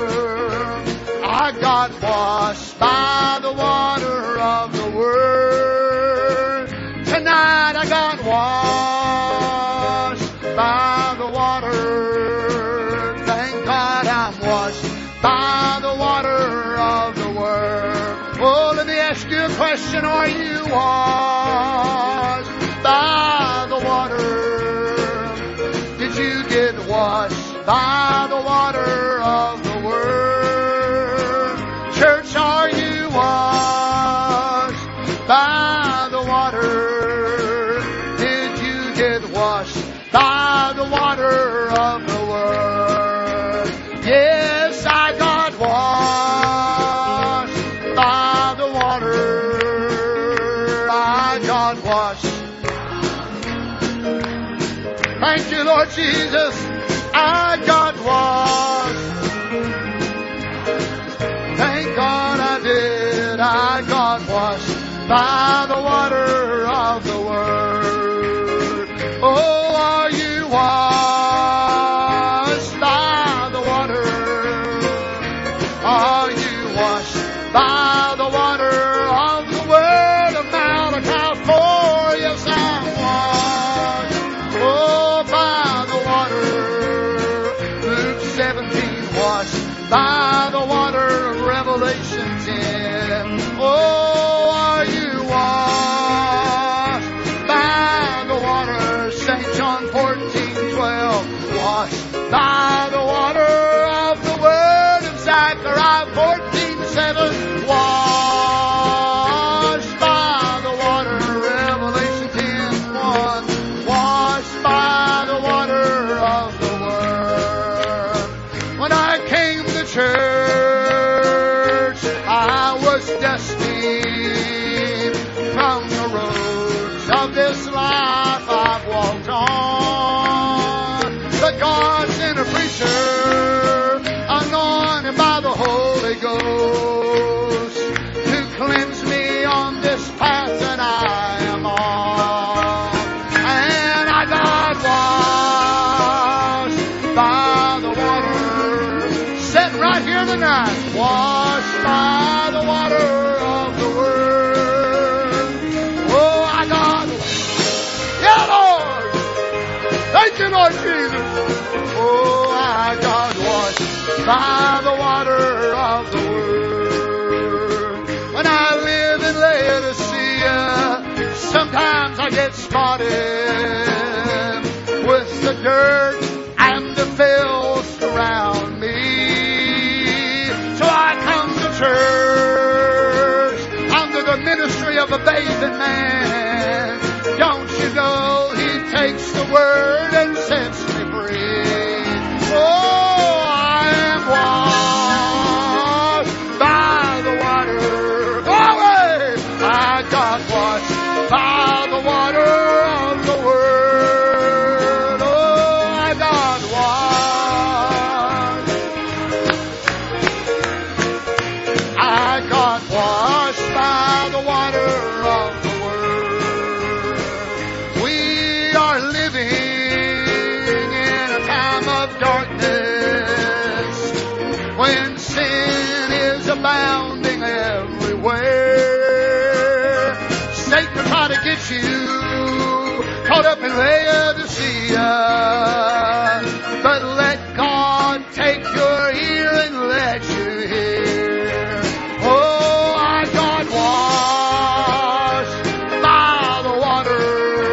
I got washed by the water of the Word. Tonight I got washed by the water. Thank God I'm washed by the water of the Word. Oh, let me ask you a question. Are you washed by the water? Did you get washed by the water of the Word? Church, are you washed by the water? Did you get washed by the water of the Word? Yes, I got washed by the water. I got washed. Thank you, Lord Jesus. I got washed. Thank God I did. I got washed by the water of the Word. Oh, are you washed by the water? Are you washed by the water of the Word of Malachi four? Yes, I'm washed. Oh, by the water. Luke seventeen, washed by the water of Revelation ten. Oh, are you washed by the water? Saint John fourteen, twelve, washed by the water of the Word of Zechariah fourteen, seven, washed by the water. Revelation ten, one, washed by the water of the Word. When I came to church, I was dusty from the roads of this life I've walked on. But God sent a preacher Thank you, Lord Jesus. Oh, I got washed by the water of the Word. When I live in Laodicea, sometimes I get spotted with the dirt and the filth around me. So I come to church under the ministry of a bathing man. Don't you know He takes the Word and sets me free? Oh, I am washed by the water. Glory! I got washed by the water of the Word. Oh, I got washed. I got washed by the water of the Word. We are living in a time of darkness when sin is abounding everywhere. Satan will try to get you caught up in Laodicea, but let God take your ear and let you hear. Oh, I got washed by the water.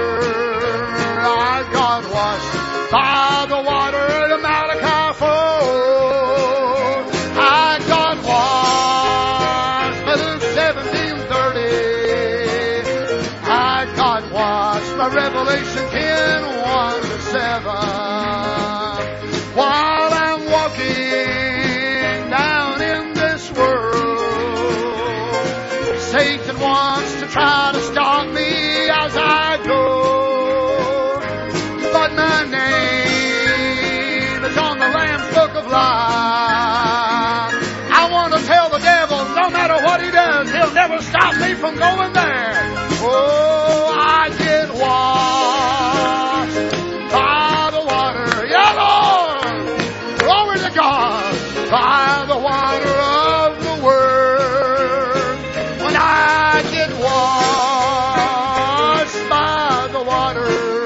I got washed by the water to Malachi four. I got washed by Luke seventeen thirty. I got washed by Revelation ten one to seven. While I'm walking down in this world, Satan wants to try to stop me as I go. But my name is on the Lamb's Book of Life. I want to tell the devil, no matter what he does, he'll never stop me from going there. Oh, I get washed by the water. Yeah, Lord! Glory to God! By the water of the Word. When I get washed by the water,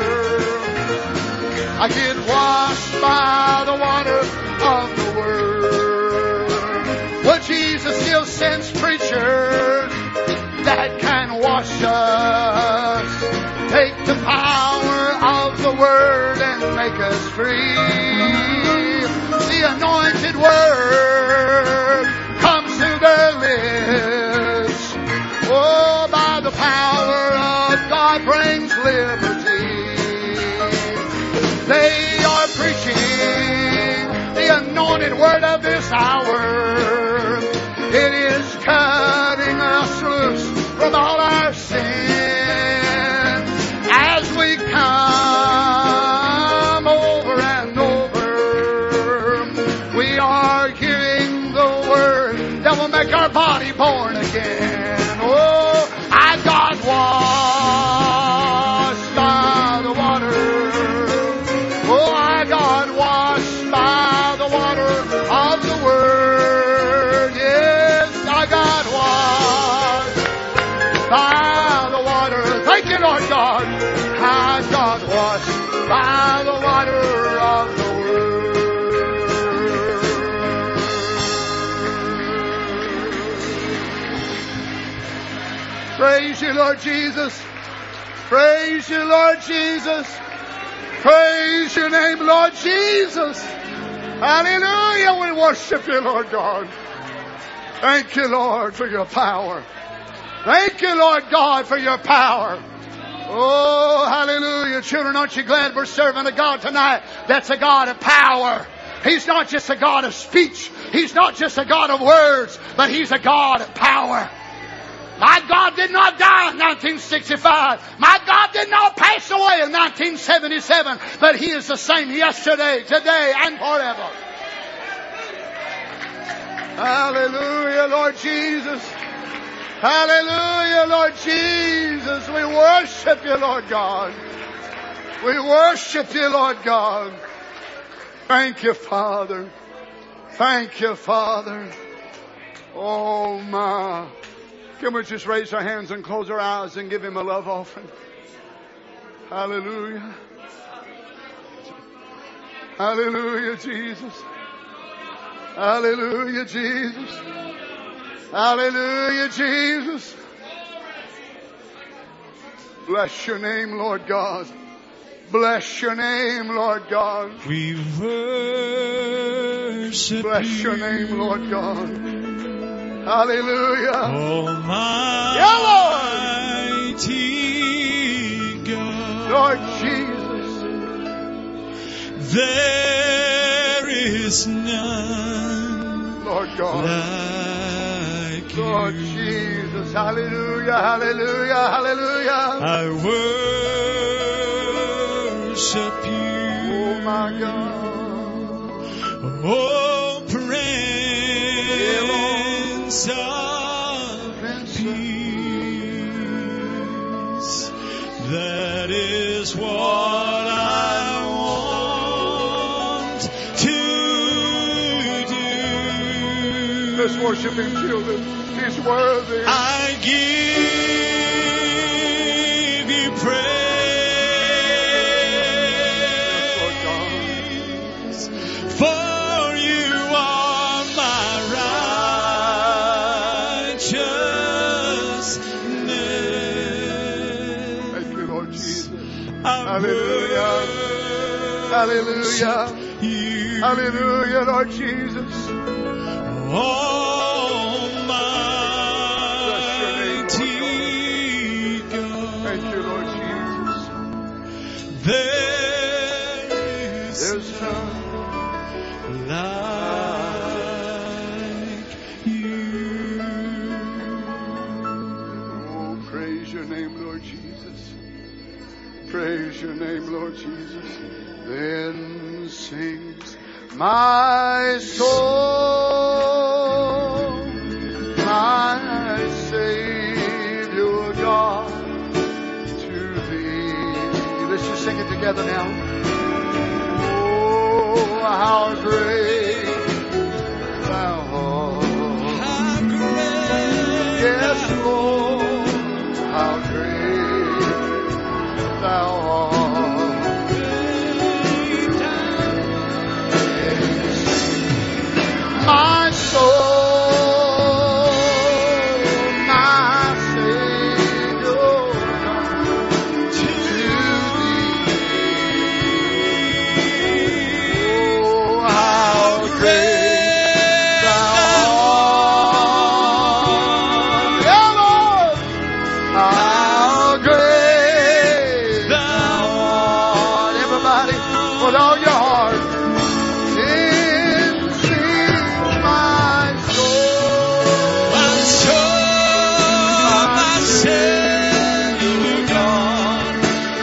I get washed by the water of the Word. Well, Jesus still sends preachers that can wash us, take the power of the Word and make us free. The anointed Word comes to their lips. Oh, by the power of God brings liberty. They are preaching the anointed Word of this hour. It is cutting us loose from all our sin as we come over and over. We are hearing the Word that will make our body born again. Oh, I got washed by the water. Oh, I got washed by the water of the Word. Yes, I got washed by the water. Thank you, Lord God. I got washed by the water of the Word. Praise you, Lord Jesus. Praise you, Lord Jesus. Praise your name, Lord Jesus. Hallelujah. We worship you, Lord God. Thank you, Lord, for your power. Thank you, Lord God, for your power. Oh, hallelujah. Children, aren't you glad we're serving a God tonight that's a God of power? He's not just a God of speech. He's not just a God of words, but He's a God of power. My God did not die in nineteen sixty-five. My God did not pass away in nineteen seventy-seven. But He is the same yesterday, today, and forever. Hallelujah, Lord Jesus. Hallelujah, Lord Jesus. We worship you, Lord God. We worship you, Lord God. Thank you, Father. Thank you, Father. Oh, my. Can we just raise our hands and close our eyes and give Him a love offering? Hallelujah. Hallelujah, Jesus. Hallelujah, Jesus. Hallelujah, Jesus. Bless your name, Lord God. Bless your name, Lord God. We worship Bless your name, Lord God. Hallelujah. Almighty God. Lord Jesus. There is none Lord God. like you. Lord Jesus. Hallelujah, hallelujah, hallelujah. I worship you. Oh my God. Oh, Prince of Peace. That is what I want to do. Let's worship Him, children. He's worthy. I give you praise, for you are my righteousness. Thank you, Lord Jesus. I Hallelujah. Hallelujah. worship you. Hallelujah, Lord Jesus. Almighty God. Thank you, Lord Jesus. There is There's none like you. Oh, praise your name, Lord Jesus. Praise your name, Lord Jesus. Then sings my soul, my Savior God, to thee. Let's just sing it together now. Oh, how great thou art. How great Yes, Lord, how great thou art. My soul, my Savior, to thee. Oh, how great thou art. Yeah, Lord. How great thou art. Everybody, with all your heart. Then sing my soul. my soul, my Savior God,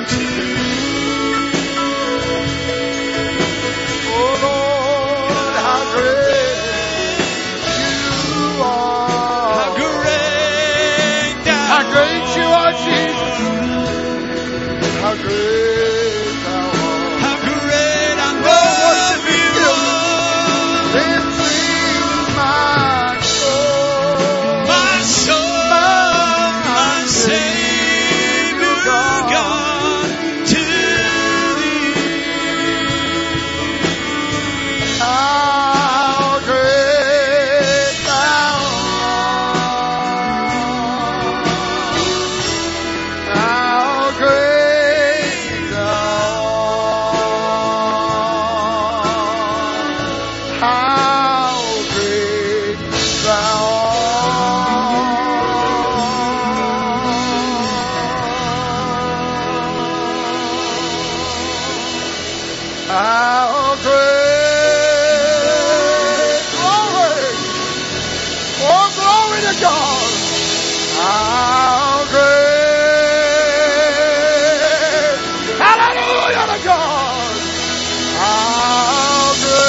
Oh Lord, how great you are. how great thou How great you are, Jesus. How great thou art. how great I Oh, love worship you, Him. Lord. Then sing my soul. My soul, my Savior God, to thee. How great thou art. How great thou art. How great thou art. How great. Glory. Oh, glory to God. How great. Hallelujah to God. How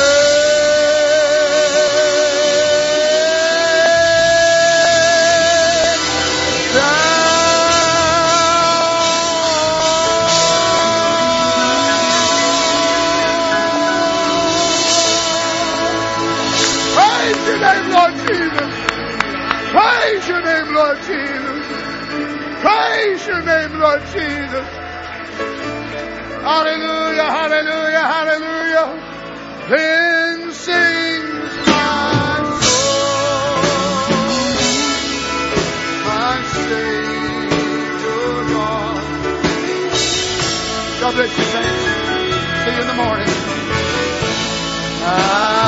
great thou Praise your name, Lord Jesus. Praise your name, Lord Jesus. Praise your name, Lord Jesus. Hallelujah, hallelujah, hallelujah. Then sings my soul, my Savior God. God bless you, saints. See you in the morning. I